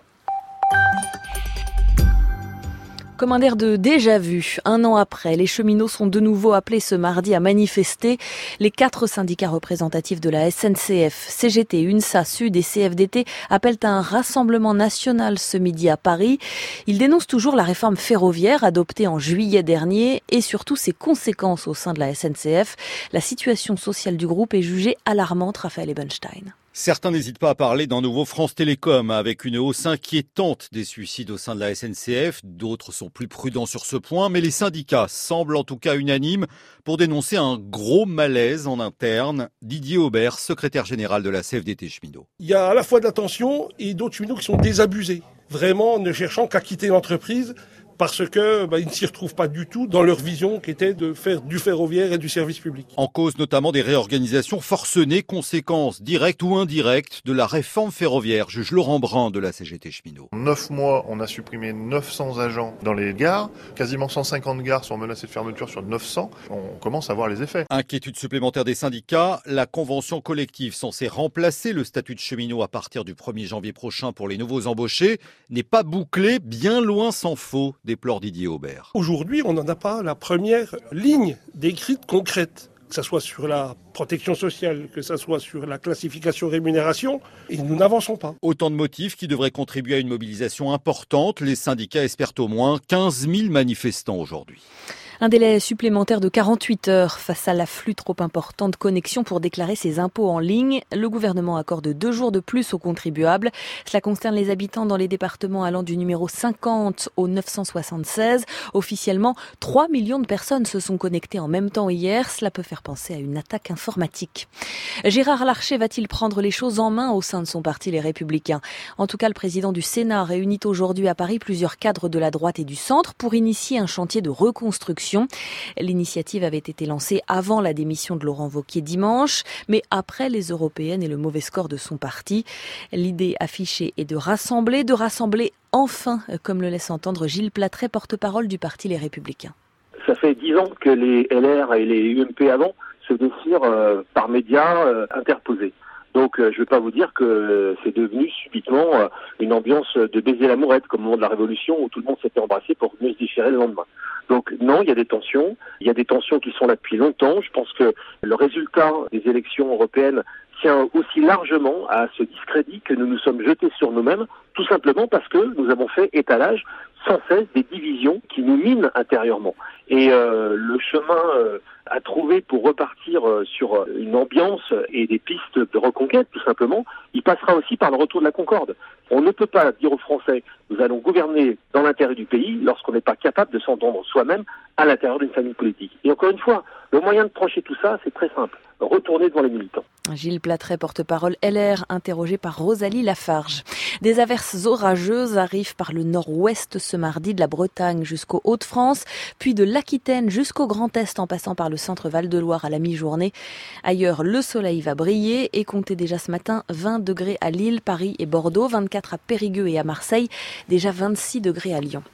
Comme un air de déjà-vu, un an après, les cheminots sont de nouveau appelés ce mardi à manifester. Les quatre syndicats représentatifs de la S N C F, C G T, UNSA, Sud et C F D T appellent à un rassemblement national ce midi à Paris. Ils dénoncent toujours la réforme ferroviaire adoptée en juillet dernier et surtout ses conséquences au sein de la S N C F. La situation sociale du groupe est jugée alarmante, Raphaël Ebenstein. Certains n'hésitent pas à parler d'un nouveau France Télécom avec une hausse inquiétante des suicides au sein de la S N C F. D'autres sont plus prudents sur ce point, mais les syndicats semblent en tout cas unanimes pour dénoncer un gros malaise en interne. Didier Aubert, secrétaire général de la C F D T Cheminot. Il y a à la fois de la tension et d'autres cheminots qui sont désabusés, vraiment ne cherchant qu'à quitter l'entreprise parce que bah, ils ne s'y retrouvent pas du tout dans leur vision qui était de faire du ferroviaire et du service public. En cause notamment des réorganisations forcenées, conséquences directes ou indirectes de la réforme ferroviaire, juge Laurent Brun de la C G T Cheminot. En neuf mois, on a supprimé neuf cents agents dans les gares, quasiment cent cinquante gares sont menacées de fermeture sur neuf cents. On commence à voir les effets. Inquiétude supplémentaire des syndicats, la convention collective censée remplacer le statut de cheminot à partir du premier janvier prochain pour les nouveaux embauchés n'est pas bouclée, bien loin s'en faut, déplore Didier Aubert. Aujourd'hui, on n'en a pas la première ligne décrite concrète, que ce soit sur la protection sociale, que ce soit sur la classification rémunération, et nous n'avançons pas. Autant de motifs qui devraient contribuer à une mobilisation importante. Les syndicats espèrent au moins quinze mille manifestants aujourd'hui. Un délai supplémentaire de quarante-huit heures face à l'afflux trop important de connexions pour déclarer ses impôts en ligne. Le gouvernement accorde deux jours de plus aux contribuables. Cela concerne les habitants dans les départements allant du numéro cinquante au neuf cent soixante-seize. Officiellement, trois millions de personnes se sont connectées en même temps hier. Cela peut faire penser à une attaque informatique. Gérard Larcher va-t-il prendre les choses en main au sein de son parti Les Républicains? En tout cas, le président du Sénat réunit aujourd'hui à Paris plusieurs cadres de la droite et du centre pour initier un chantier de reconstruction. L'initiative avait été lancée avant la démission de Laurent Wauquiez dimanche, mais après les européennes et le mauvais score de son parti. L'idée affichée est de rassembler, de rassembler enfin, comme le laisse entendre Gilles Platret, porte-parole du parti Les Républicains. Ça fait dix ans que les L R et les U M P avant se déchirent euh, par médias euh, interposés. Donc euh, je ne vais pas vous dire que c'est devenu subitement euh, une ambiance de baiser l'amourette, comme au moment de la Révolution où tout le monde s'était embrassé pour mieux se déchirer le lendemain. Donc non, il y a des tensions. Il y a des tensions qui sont là depuis longtemps. Je pense que le résultat des élections européennes tient aussi largement à ce discrédit que nous nous sommes jetés sur nous-mêmes, tout simplement parce que nous avons fait étalage sans cesse des divisions qui nous minent intérieurement. Et euh, le chemin euh, à trouver pour repartir euh, sur une ambiance et des pistes de reconquête, tout simplement, il passera aussi par le retour de la concorde. On ne peut pas dire aux Français, nous allons gouverner dans l'intérêt du pays lorsqu'on n'est pas capable de s'entendre soi-même à l'intérieur d'une famille politique. Et encore une fois, le moyen de trancher tout ça, c'est très simple. Retourner devant les militants. Gilles Platret, porte-parole L R, interrogé par Rosalie Lafarge. Des averses orageuses arrivent par le nord-ouest ce mardi, de la Bretagne jusqu'aux Hauts-de-France, puis de l'Aquitaine jusqu'au Grand Est en passant par le centre Val-de-Loire à la mi-journée. Ailleurs, le soleil va briller et comptez déjà ce matin vingt degrés à Lille, Paris et Bordeaux, vingt-quatre à Périgueux et à Marseille, déjà vingt-six degrés à Lyon.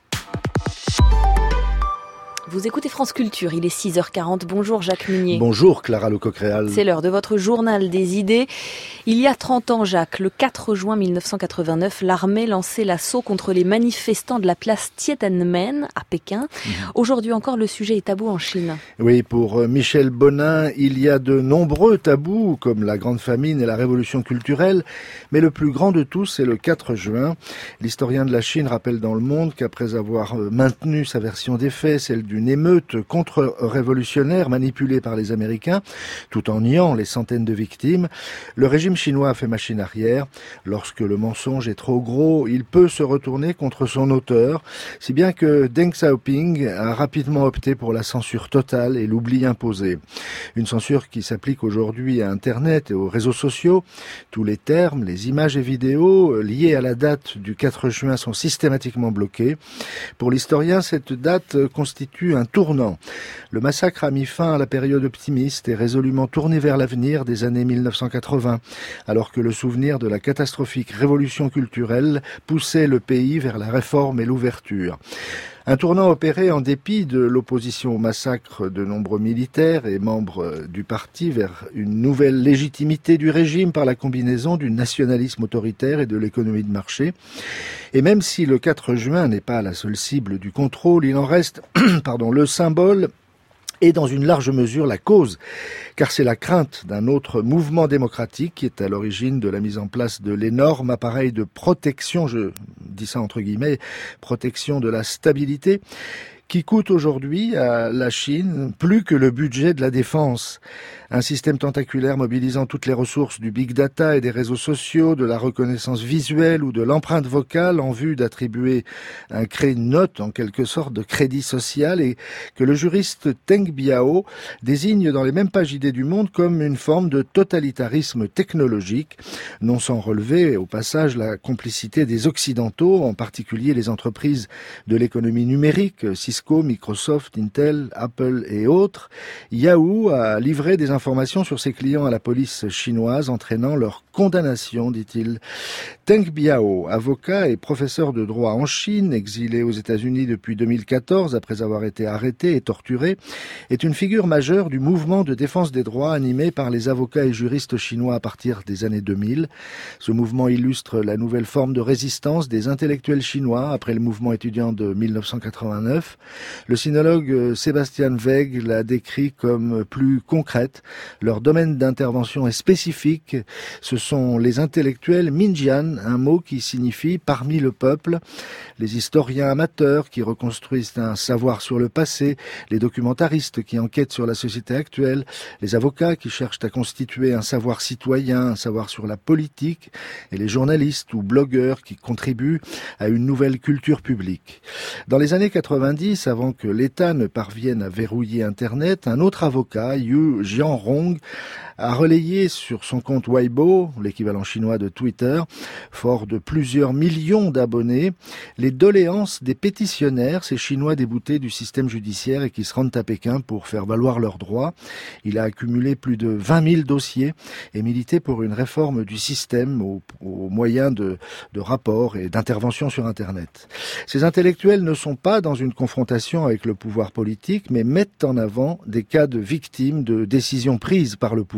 Vous écoutez France Culture, il est six heures quarante. Bonjour Jacques Munier. Bonjour Clara Lecocréal. C'est l'heure de votre journal des idées. Il y a trente ans, Jacques, le quatre juin mille neuf cent quatre-vingt-neuf, l'armée lançait l'assaut contre les manifestants de la place Tiananmen à Pékin. Mmh. Aujourd'hui encore, le sujet est tabou en Chine. Oui, pour Michel Bonin, il y a de nombreux tabous, comme la Grande Famine et la Révolution culturelle, mais le plus grand de tous, c'est le quatre juin. L'historien de la Chine rappelle dans Le Monde qu'après avoir maintenu sa version des faits, celle du une émeute contre-révolutionnaire manipulée par les Américains, tout en niant les centaines de victimes, le régime chinois a fait machine arrière. Lorsque le mensonge est trop gros, il peut se retourner contre son auteur, si bien que Deng Xiaoping a rapidement opté pour la censure totale et l'oubli imposé. Une censure qui s'applique aujourd'hui à Internet et aux réseaux sociaux. Tous les termes, les images et vidéos liés à la date du quatre juin sont systématiquement bloqués. Pour l'historien, cette date constitue un tournant. Le massacre a mis fin à la période optimiste et résolument tournée vers l'avenir des années mille neuf cent quatre-vingts, alors que le souvenir de la catastrophique révolution culturelle poussait le pays vers la réforme et l'ouverture. Un tournant opéré en dépit de l'opposition au massacre de nombreux militaires et membres du parti vers une nouvelle légitimité du régime par la combinaison du nationalisme autoritaire et de l'économie de marché. Et même si le quatre juin n'est pas la seule cible du contrôle, il en reste pardon, le symbole et dans une large mesure la cause, car c'est la crainte d'un autre mouvement démocratique qui est à l'origine de la mise en place de l'énorme appareil de protection, je dis ça entre guillemets, protection de la stabilité, qui coûte aujourd'hui à la Chine plus que le budget de la défense. Un système tentaculaire mobilisant toutes les ressources du big data et des réseaux sociaux, de la reconnaissance visuelle ou de l'empreinte vocale en vue d'attribuer un crédit note, en quelque sorte, de crédit social, et que le juriste Teng Biao désigne dans les mêmes pages idées du Monde comme une forme de totalitarisme technologique, non sans relever au passage la complicité des Occidentaux, en particulier les entreprises de l'économie numérique, Cisco, Microsoft, Intel, Apple et autres. Yahoo a livré des informations sur ses clients à la police chinoise, entraînant leur condamnation, dit-il. Teng Biao, avocat et professeur de droit en Chine, exilé aux États-Unis depuis deux mille quatorze après avoir été arrêté et torturé, est une figure majeure du mouvement de défense des droits animé par les avocats et juristes chinois à partir des années deux mille. Ce mouvement illustre la nouvelle forme de résistance des intellectuels chinois après le mouvement étudiant de mille neuf cent quatre-vingt-neuf. Le sinologue Sébastien Weig l'a décrit comme plus concrète. Leur domaine d'intervention est spécifique. Ce sont les intellectuels Minjian, un mot qui signifie parmi le peuple, les historiens amateurs qui reconstruisent un savoir sur le passé, les documentaristes qui enquêtent sur la société actuelle, les avocats qui cherchent à constituer un savoir citoyen, un savoir sur la politique, et les journalistes ou blogueurs qui contribuent à une nouvelle culture publique. Dans les années quatre-vingt-dix, avant que l'État ne parvienne à verrouiller Internet, un autre avocat, Yu Jianrong, a relayé sur son compte Weibo, l'équivalent chinois de Twitter, fort de plusieurs millions d'abonnés, les doléances des pétitionnaires, ces Chinois déboutés du système judiciaire et qui se rendent à Pékin pour faire valoir leurs droits. Il a accumulé plus de vingt mille dossiers et milité pour une réforme du système au, au moyen de, de rapports et d'interventions sur Internet. Ces intellectuels ne sont pas dans une confrontation avec le pouvoir politique, mais mettent en avant des cas de victimes de décisions prises par le pouvoir.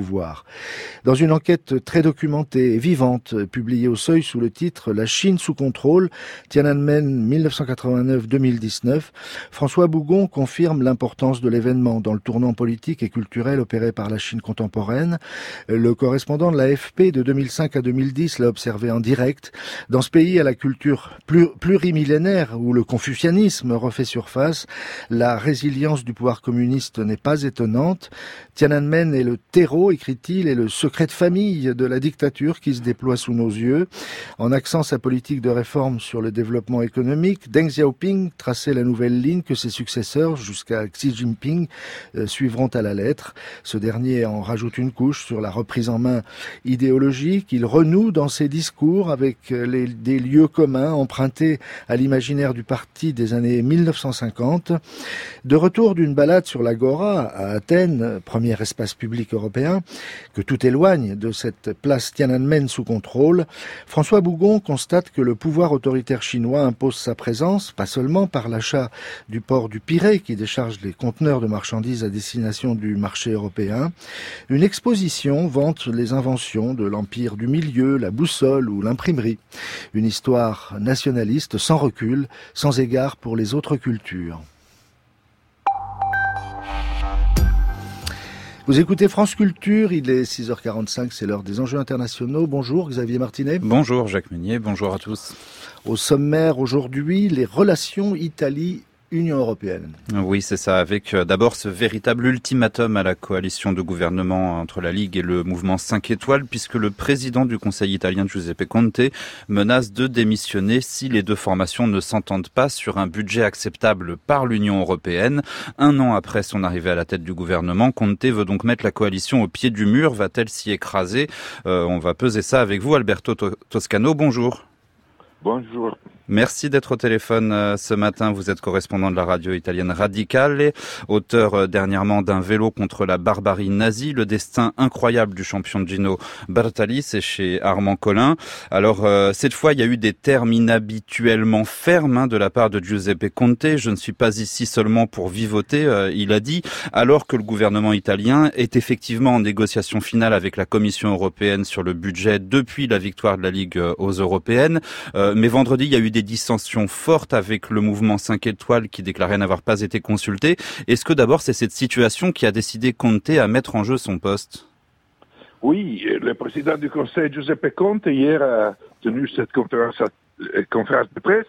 pouvoir. Dans une enquête très documentée et vivante, publiée au Seuil sous le titre « La Chine sous contrôle, Tiananmen mille neuf cent quatre-vingt-neuf deux mille dix-neuf », François Bougon confirme l'importance de l'événement dans le tournant politique et culturel opéré par la Chine contemporaine. Le correspondant de l'A F P de deux mille cinq à deux mille dix l'a observé en direct. Dans ce pays à la culture plurimillénaire où le confucianisme refait surface, la résilience du pouvoir communiste n'est pas étonnante. Tiananmen est le terreau, écrit-il, et le secret de famille de la dictature qui se déploie sous nos yeux. En axant sa politique de réforme sur le développement économique, Deng Xiaoping traçait la nouvelle ligne que ses successeurs, jusqu'à Xi Jinping, euh, suivront à la lettre. Ce dernier en rajoute une couche sur la reprise en main idéologique. Il renoue dans ses discours avec les, des lieux communs empruntés à l'imaginaire du parti des années mille neuf cent cinquante. De retour d'une balade sur l'Agora à Athènes, premier espace public européen, que tout éloigne de cette place Tiananmen sous contrôle, François Bougon constate que le pouvoir autoritaire chinois impose sa présence, pas seulement par l'achat du port du Pirée qui décharge les conteneurs de marchandises à destination du marché européen. Une exposition vante les inventions de l'Empire du Milieu, la boussole ou l'imprimerie. Une histoire nationaliste sans recul, sans égard pour les autres cultures. Vous écoutez France Culture, il est six heures quarante-cinq, c'est l'heure des enjeux internationaux. Bonjour Xavier Martinet. Bonjour Jacques Meunier, bonjour à tous. Au sommaire aujourd'hui, les relations Italie Union européenne. Oui, c'est ça, avec euh, d'abord ce véritable ultimatum à la coalition de gouvernement entre la Ligue et le mouvement cinq étoiles, puisque le président du Conseil italien, Giuseppe Conte, menace de démissionner si les deux formations ne s'entendent pas sur un budget acceptable par l'Union européenne. Un an après son arrivée à la tête du gouvernement, Conte veut donc mettre la coalition au pied du mur. Va-t-elle s'y écraser ? euh, On va peser ça avec vous, Alberto Toscano. Bonjour. Bonjour. Merci d'être au téléphone euh, ce matin. Vous êtes correspondant de la radio italienne Radicale, auteur euh, dernièrement d'un vélo contre la barbarie nazie, le destin incroyable du champion Gino Bartali, c'est chez Armand Collin. Alors euh, cette fois, il y a eu des termes inhabituellement fermes hein, de la part de Giuseppe Conte. Je ne suis pas ici seulement pour vivoter, euh, il a dit, alors que le gouvernement italien est effectivement en négociation finale avec la Commission européenne sur le budget depuis la victoire de la Ligue aux européennes. Euh, mais vendredi, il y a eu des dissensions fortes avec le mouvement cinq étoiles qui déclarait n'avoir pas été consulté. Est-ce que d'abord c'est cette situation qui a décidé Conte à mettre en jeu son poste ? Oui, le président du Conseil, Giuseppe Conte, hier a tenu cette conférence, conférence de presse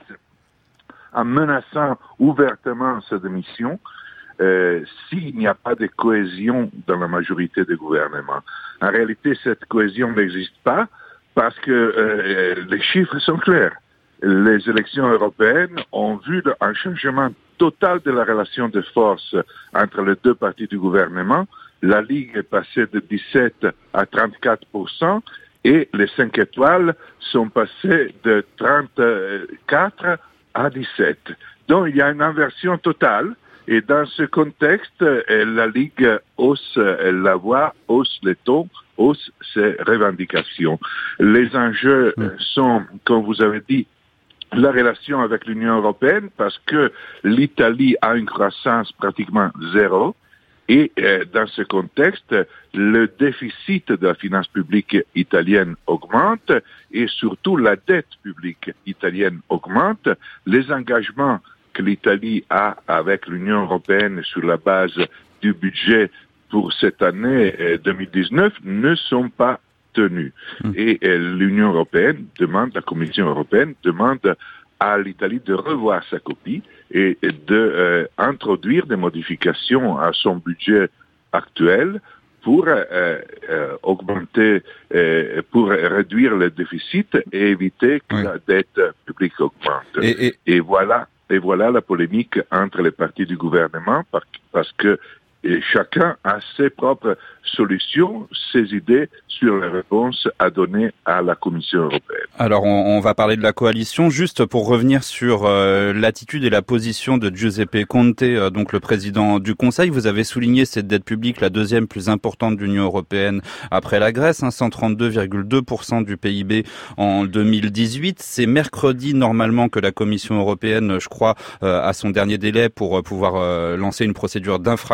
en menaçant ouvertement sa démission euh, s'il n'y a pas de cohésion dans la majorité des gouvernements. En réalité, cette cohésion n'existe pas parce que euh, les chiffres sont clairs. Les élections européennes ont vu un changement total de la relation de force entre les deux partis du gouvernement. La Ligue est passée de dix-sept à trente-quatre pour cent et les cinq étoiles sont passées de trente-quatre à dix-sept. Donc il y a une inversion totale et dans ce contexte, la Ligue hausse la voix, hausse les tons, hausse ses revendications. Les enjeux sont, comme vous avez dit, la relation avec l'Union européenne parce que l'Italie a une croissance pratiquement zéro et euh, dans ce contexte, le déficit de la finance publique italienne augmente et surtout la dette publique italienne augmente. Les engagements que l'Italie a avec l'Union européenne sur la base du budget pour cette année euh, deux mille dix-neuf ne sont pas tenus. Et euh, l'Union européenne demande, la Commission européenne demande à l'Italie de revoir sa copie et de euh, introduire des modifications à son budget actuel pour euh, euh, augmenter, euh, pour réduire le déficit et éviter que oui. la dette publique augmente. Et, et... et voilà, et voilà la polémique entre les partis du gouvernement parce que et chacun a ses propres solutions, ses idées sur les réponses à donner à la Commission européenne. Alors, on, on va parler de la coalition. Juste pour revenir sur euh, l'attitude et la position de Giuseppe Conte, euh, donc le président du Conseil, vous avez souligné cette dette publique, la deuxième plus importante de l'Union européenne après la Grèce, hein, cent trente-deux virgule deux pour cent du P I B en deux mille dix-huit. C'est mercredi normalement que la Commission européenne, je crois, euh, a son dernier délai pour euh, pouvoir euh, lancer une procédure d'infraction contre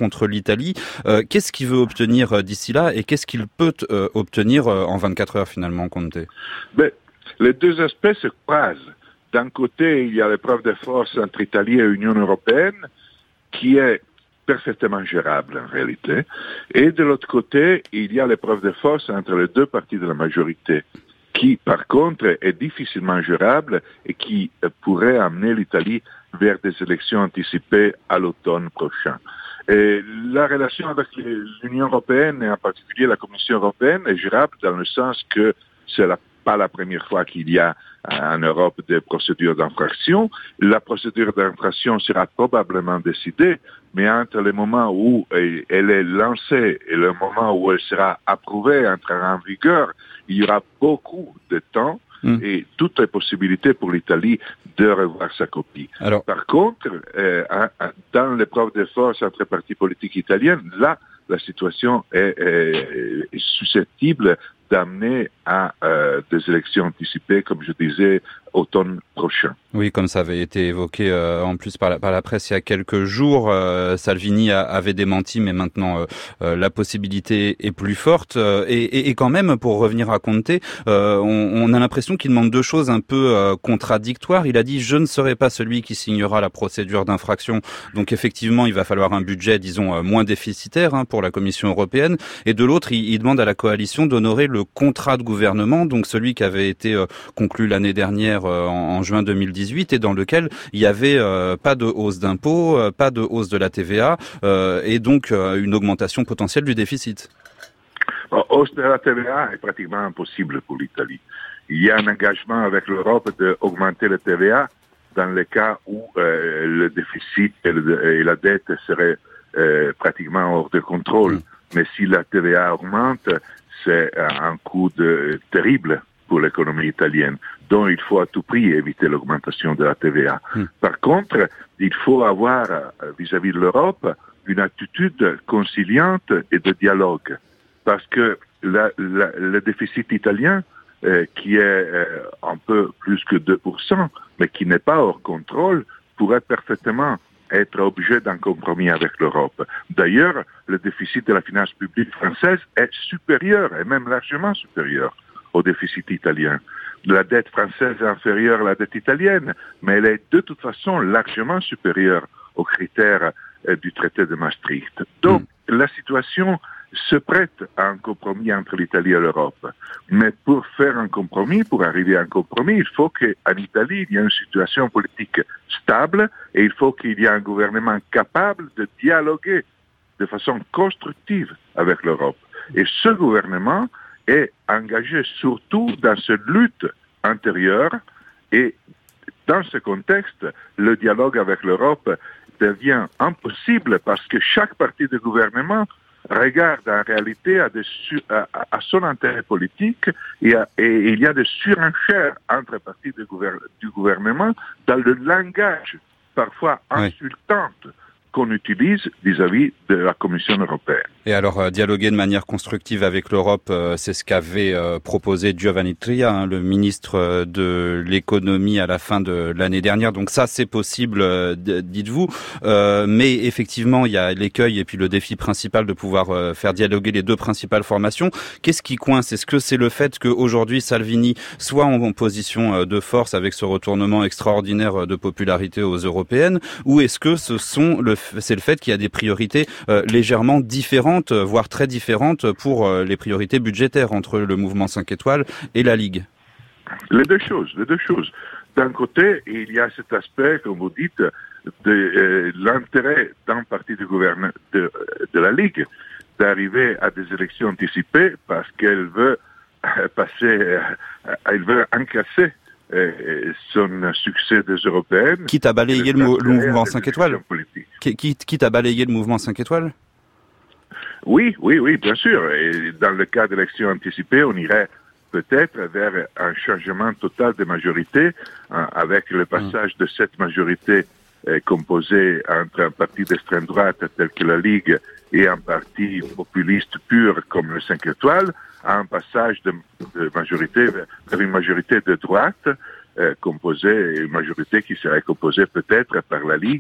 contre l'Italie. Euh, qu'est-ce qu'il veut obtenir d'ici là et qu'est-ce qu'il peut euh, obtenir en vingt-quatre heures finalement, Conte? Mais les deux aspects se croisent. D'un côté, il y a l'épreuve de force entre Italie et Union européenne qui est parfaitement gérable en réalité. Et de l'autre côté, il y a l'épreuve de force entre les deux partis de la majorité qui, par contre, est difficilement gérable et qui pourrait amener l'Italie vers des élections anticipées à l'automne prochain. Et la relation avec l'Union européenne et en particulier la Commission européenne est gérable dans le sens que c'est la pas la première fois qu'il y a en Europe des procédures d'infraction. La procédure d'infraction sera probablement décidée, mais entre le moment où elle est lancée et le moment où elle sera approuvée, entrera en vigueur, il y aura beaucoup de temps mmh. et toutes les possibilités pour l'Italie de revoir sa copie. Alors... Par contre, euh, dans l'épreuve de force entre partis politiques italiens, là, la situation est, est, est susceptible d'amener à euh, des élections anticipées, comme je disais, automne prochain. Oui, comme ça avait été évoqué euh, en plus par la, par la presse il y a quelques jours, euh, Salvini a, avait démenti, mais maintenant euh, euh, la possibilité est plus forte. Euh, et, et, et quand même, pour revenir à Conte, euh, on, on a l'impression qu'il demande deux choses un peu euh, contradictoires. Il a dit « je ne serai pas celui qui signera la procédure d'infraction ». Donc effectivement, il va falloir un budget, disons, euh, moins déficitaire hein, pour la Commission européenne. Et de l'autre, il, il demande à la coalition d'honorer le contrat de gouvernement, donc celui qui avait été euh, conclu l'année dernière euh, en, en juin deux mille dix-huit et dans lequel il y avait euh, pas de hausse d'impôts, euh, pas de hausse de la T V A euh, et donc euh, une augmentation potentielle du déficit. La hausse de la T V A est pratiquement impossible pour l'Italie. Il y a un engagement avec l'Europe d'augmenter la T V A dans le cas où euh, le déficit et, le, et la dette seraient euh, pratiquement hors de contrôle. Mmh. Mais si la T V A augmente, c'est un coût de, terrible pour l'économie italienne, dont il faut à tout prix éviter l'augmentation de la T V A. Mmh. Par contre, il faut avoir vis-à-vis de l'Europe une attitude conciliante et de dialogue, parce que la, la, le déficit italien, euh, qui est euh, un peu plus que deux pour cent, mais qui n'est pas hors contrôle, pourrait parfaitement être objet d'un compromis avec l'Europe. D'ailleurs, le déficit de la finance publique française est supérieur, et même largement supérieur, au déficit italien. La dette française est inférieure à la dette italienne, mais elle est de toute façon largement supérieure aux critères euh, du traité de Maastricht. Donc, mmh. la situation se prête à un compromis entre l'Italie et l'Europe. Mais pour faire un compromis, pour arriver à un compromis, il faut qu'en Italie, il y ait une situation politique stable et il faut qu'il y ait un gouvernement capable de dialoguer de façon constructive avec l'Europe. Et ce gouvernement est engagé surtout dans cette lutte intérieure et dans ce contexte, le dialogue avec l'Europe devient impossible parce que chaque parti de gouvernement regarde en réalité à, des su- à, à son intérêt politique et, à, et il y a des surenchères entre partis de gouver- du gouvernement dans le langage parfois insultant oui. qu'on utilise vis-à-vis de la Commission européenne. Et alors, euh, dialoguer de manière constructive avec l'Europe, euh, c'est ce qu'avait euh, proposé Giovanni Tria, hein, le ministre euh, de l'économie à la fin de l'année dernière. Donc ça, c'est possible, euh, d- dites-vous. Euh, mais effectivement, il y a l'écueil et puis le défi principal de pouvoir euh, faire dialoguer les deux principales formations. Qu'est-ce qui coince? Est-ce que c'est le fait qu'aujourd'hui Salvini soit en, en position euh, de force avec ce retournement extraordinaire de popularité aux européennes, ou est-ce que ce sont le, c'est le fait qu'il y a des priorités euh, légèrement différentes, voire très différentes pour euh, les priorités budgétaires entre le mouvement cinq étoiles et la Ligue? Les deux choses, les deux choses. D'un côté, il y a cet aspect, comme vous dites, de euh, l'intérêt d'un parti de, gouverne- de, de la Ligue d'arriver à des élections anticipées parce qu'elle veut euh, passer, euh, elle veut encasser euh, son succès des européennes. Quitte à balayer le, le mouvement cinq étoiles. Quitte, quitte à balayer le mouvement cinq étoiles. Oui, oui, oui, bien sûr. Et dans le cas d'élections anticipées, on irait peut-être vers un changement total de majorité, hein, avec le passage de cette majorité euh, composée entre un parti d'extrême droite tel que la Ligue et un parti populiste pur comme le cinq étoiles, à un passage de, de majorité vers une majorité de droite, euh, composée, une majorité qui serait composée peut-être par la Ligue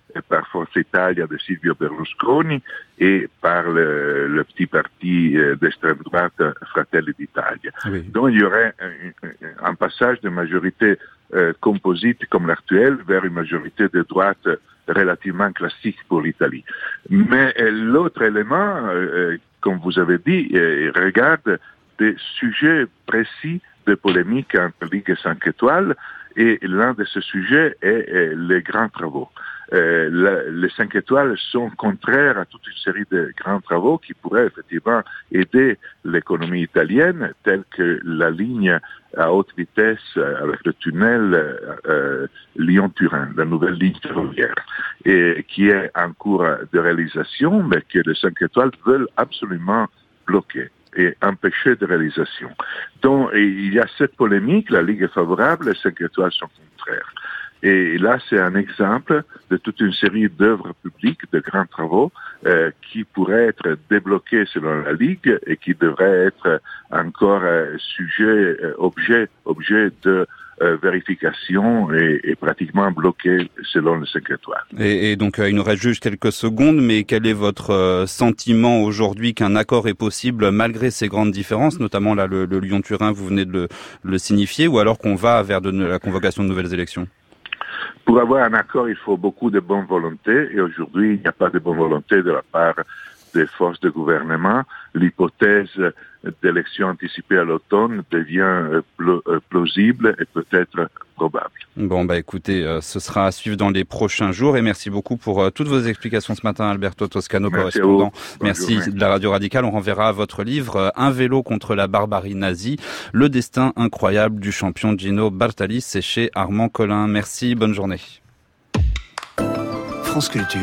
par Forza Italia de Silvio Berlusconi et par le, le petit parti d'extrême droite Fratelli d'Italia. Oui. Donc il y aurait un, un passage de majorité euh, composite comme l'actuelle vers une majorité de droite relativement classique pour l'Italie. Mais euh, l'autre élément, euh, comme vous avez dit, euh, regarde des sujets précis de polémique entre Ligue et cinq étoiles, et l'un de ces sujets est, est les grands travaux. Euh, la, les cinq étoiles sont contraires à toute une série de grands travaux qui pourraient effectivement aider l'économie italienne, telle que la ligne à haute vitesse avec le tunnel euh, Lyon-Turin, la nouvelle ligne ferroviaire, et qui est en cours de réalisation, mais que les cinq étoiles veulent absolument bloquer et empêcher de réalisation. Donc, il y a cette polémique, la Ligue est favorable, les cinq étoiles sont contraires. Et là, c'est un exemple de toute une série d'œuvres publiques, de grands travaux, euh, qui pourraient être débloqués selon la Ligue et qui devraient être encore euh, sujet, euh, objet, objet de euh, vérification et, et pratiquement bloqués selon les cinq étoiles. Et, et donc, euh, il nous reste juste quelques secondes, mais quel est votre euh, sentiment aujourd'hui qu'un accord est possible malgré ces grandes différences, notamment là le, le Lyon-Turin, vous venez de le, le signifier, ou alors qu'on va vers de, la convocation de nouvelles élections? Pour avoir un accord, il faut beaucoup de bonne volonté, et aujourd'hui, il n'y a pas de bonne volonté de la part des forces de gouvernement. L'hypothèse d'élections anticipées à l'automne devient plausible et peut-être probable. Bon, bah écoutez, euh, ce sera à suivre dans les prochains jours, et merci beaucoup pour euh, toutes vos explications ce matin, Alberto Toscano, merci correspondant. Merci journée. De la Radio Radicale. On renverra votre livre euh, Un vélo contre la barbarie nazie, le destin incroyable du champion Gino Bartali, c'est chez Armand Collin. Merci, bonne journée. France Culture,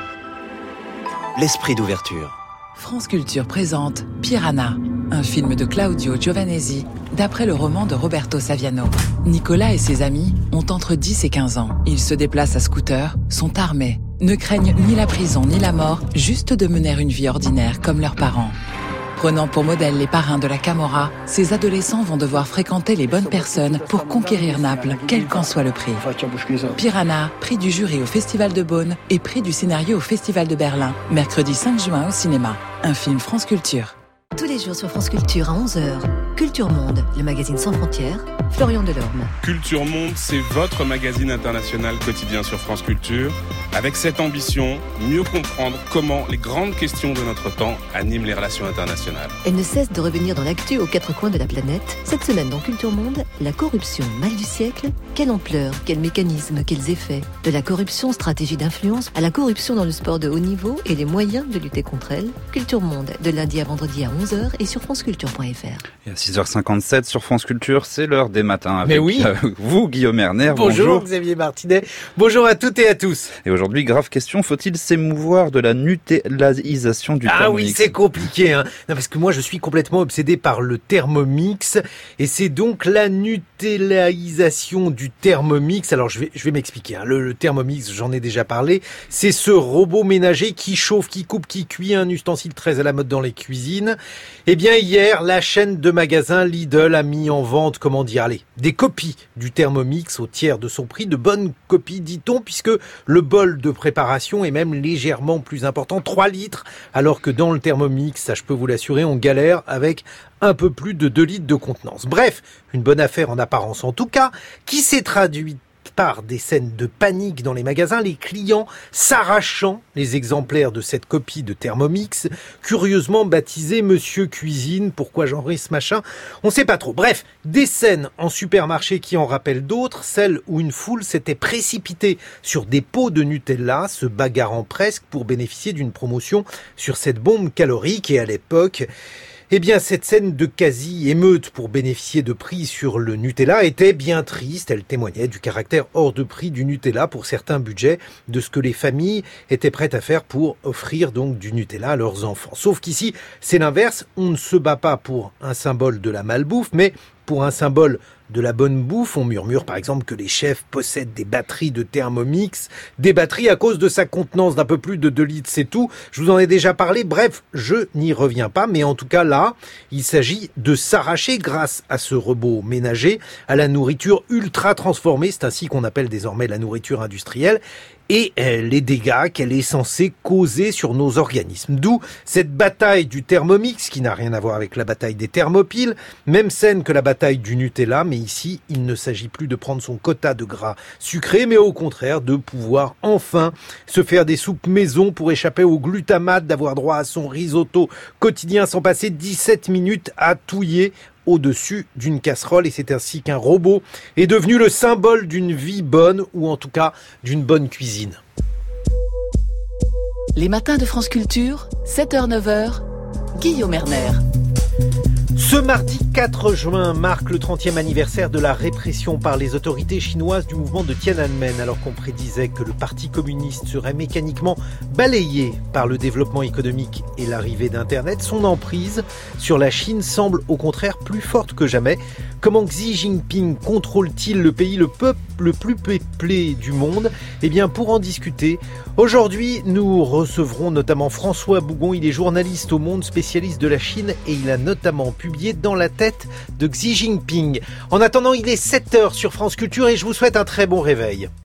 l'esprit d'ouverture. France Culture présente Piranha, un film de Claudio Giovanesi, d'après le roman de Roberto Saviano. Nicolas et ses amis ont entre dix et quinze ans. Ils se déplacent à scooter, sont armés, ne craignent ni la prison ni la mort, juste de mener une vie ordinaire comme leurs parents. Prenant pour modèle les parrains de la Camorra, ces adolescents vont devoir fréquenter les bonnes personnes pour conquérir Naples, quel qu'en soit le prix. Piranha, prix du jury au Festival de Beaune et prix du scénario au Festival de Berlin. Mercredi cinq juin au cinéma. Un film France Culture. Tous les jours sur France Culture à onze heures. Culture Monde, le magazine sans frontières. Florian Delorme. Culture Monde, c'est votre magazine international quotidien sur France Culture. Avec cette ambition, mieux comprendre comment les grandes questions de notre temps animent les relations internationales. Elle ne cesse de revenir dans l'actu aux quatre coins de la planète. Cette semaine dans Culture Monde, la corruption, mal du siècle. Quelle ampleur, quels mécanismes, quels effets. De la corruption, stratégie d'influence, à la corruption dans le sport de haut niveau et les moyens de lutter contre elle. Culture Monde, de lundi à vendredi à onze heures et sur franceculture point f r. Et à six heures cinquante-sept sur France Culture, c'est l'heure des matins avec Mais oui. vous, Guillaume Erner. Bonjour, bonjour Xavier Martinet. Bonjour à toutes et à tous. Et aujourd'hui, grave question, faut-il s'émouvoir de la nutellisation du ah Thermomix? Ah oui, c'est compliqué, hein. Non, parce que moi, je suis complètement obsédé par le Thermomix. Et c'est donc la nutellisation du Thermomix. Alors, je vais, je vais m'expliquer, hein. Le, le Thermomix, j'en ai déjà parlé. C'est ce robot ménager qui chauffe, qui coupe, qui cuit, un ustensile très à la mode dans les cuisines. Eh bien, hier, la chaîne de magasins Lidl a mis en vente, comment dire, allez, des copies du Thermomix au tiers de son prix. De bonnes copies, dit-on, puisque le bol de préparation est même légèrement plus important, trois litres, alors que dans le Thermomix, ça je peux vous l'assurer, on galère avec un peu plus de deux litres de contenance. Bref, une bonne affaire en apparence en tout cas, qui s'est traduite par des scènes de panique dans les magasins, les clients s'arrachant les exemplaires de cette copie de Thermomix, curieusement baptisée Monsieur Cuisine. Pourquoi genrer ce machin? On sait pas trop. Bref, des scènes en supermarché qui en rappellent d'autres, celles où une foule s'était précipitée sur des pots de Nutella, se bagarrant presque pour bénéficier d'une promotion sur cette bombe calorique. Et à l'époque, eh bien, cette scène de quasi-émeute pour bénéficier de prix sur le Nutella était bien triste. Elle témoignait du caractère hors de prix du Nutella pour certains budgets, de ce que les familles étaient prêtes à faire pour offrir donc du Nutella à leurs enfants. Sauf qu'ici, c'est l'inverse. On ne se bat pas pour un symbole de la malbouffe, mais pour un symbole de la bonne bouffe. On murmure par exemple que les chefs possèdent des batteries de Thermomix, des batteries à cause de sa contenance d'un peu plus de deux litres, c'est tout. Je vous en ai déjà parlé, bref, je n'y reviens pas, mais en tout cas là, il s'agit de s'arracher grâce à ce robot ménager à la nourriture ultra transformée, c'est ainsi qu'on appelle désormais la nourriture industrielle. et les dégâts qu'elle est censée causer sur nos organismes. D'où cette bataille du Thermomix, qui n'a rien à voir avec la bataille des Thermopiles, même scène que la bataille du Nutella, mais ici, il ne s'agit plus de prendre son quota de gras sucré, mais au contraire de pouvoir enfin se faire des soupes maison pour échapper au glutamate, d'avoir droit à son risotto quotidien sans passer dix-sept minutes à touiller au-dessus d'une casserole, et c'est ainsi qu'un robot est devenu le symbole d'une vie bonne, ou en tout cas d'une bonne cuisine. Les matins de France Culture, sept heures neuf heures, Guillaume Erner. Ce mardi quatre juin marque le trentième anniversaire de la répression par les autorités chinoises du mouvement de Tiananmen, alors qu'on prédisait que le Parti communiste serait mécaniquement balayé par le développement économique et l'arrivée d'Internet. Son emprise sur la Chine semble au contraire plus forte que jamais. Comment Xi Jinping contrôle-t-il le pays le peuple le plus peuplé du monde ? Eh bien, pour en discuter, aujourd'hui, nous recevrons notamment François Bougon. Il est journaliste au Monde, spécialiste de la Chine, et il a notamment publié Dans la tête de Xi Jinping. En attendant, il est sept heures sur France Culture et je vous souhaite un très bon réveil.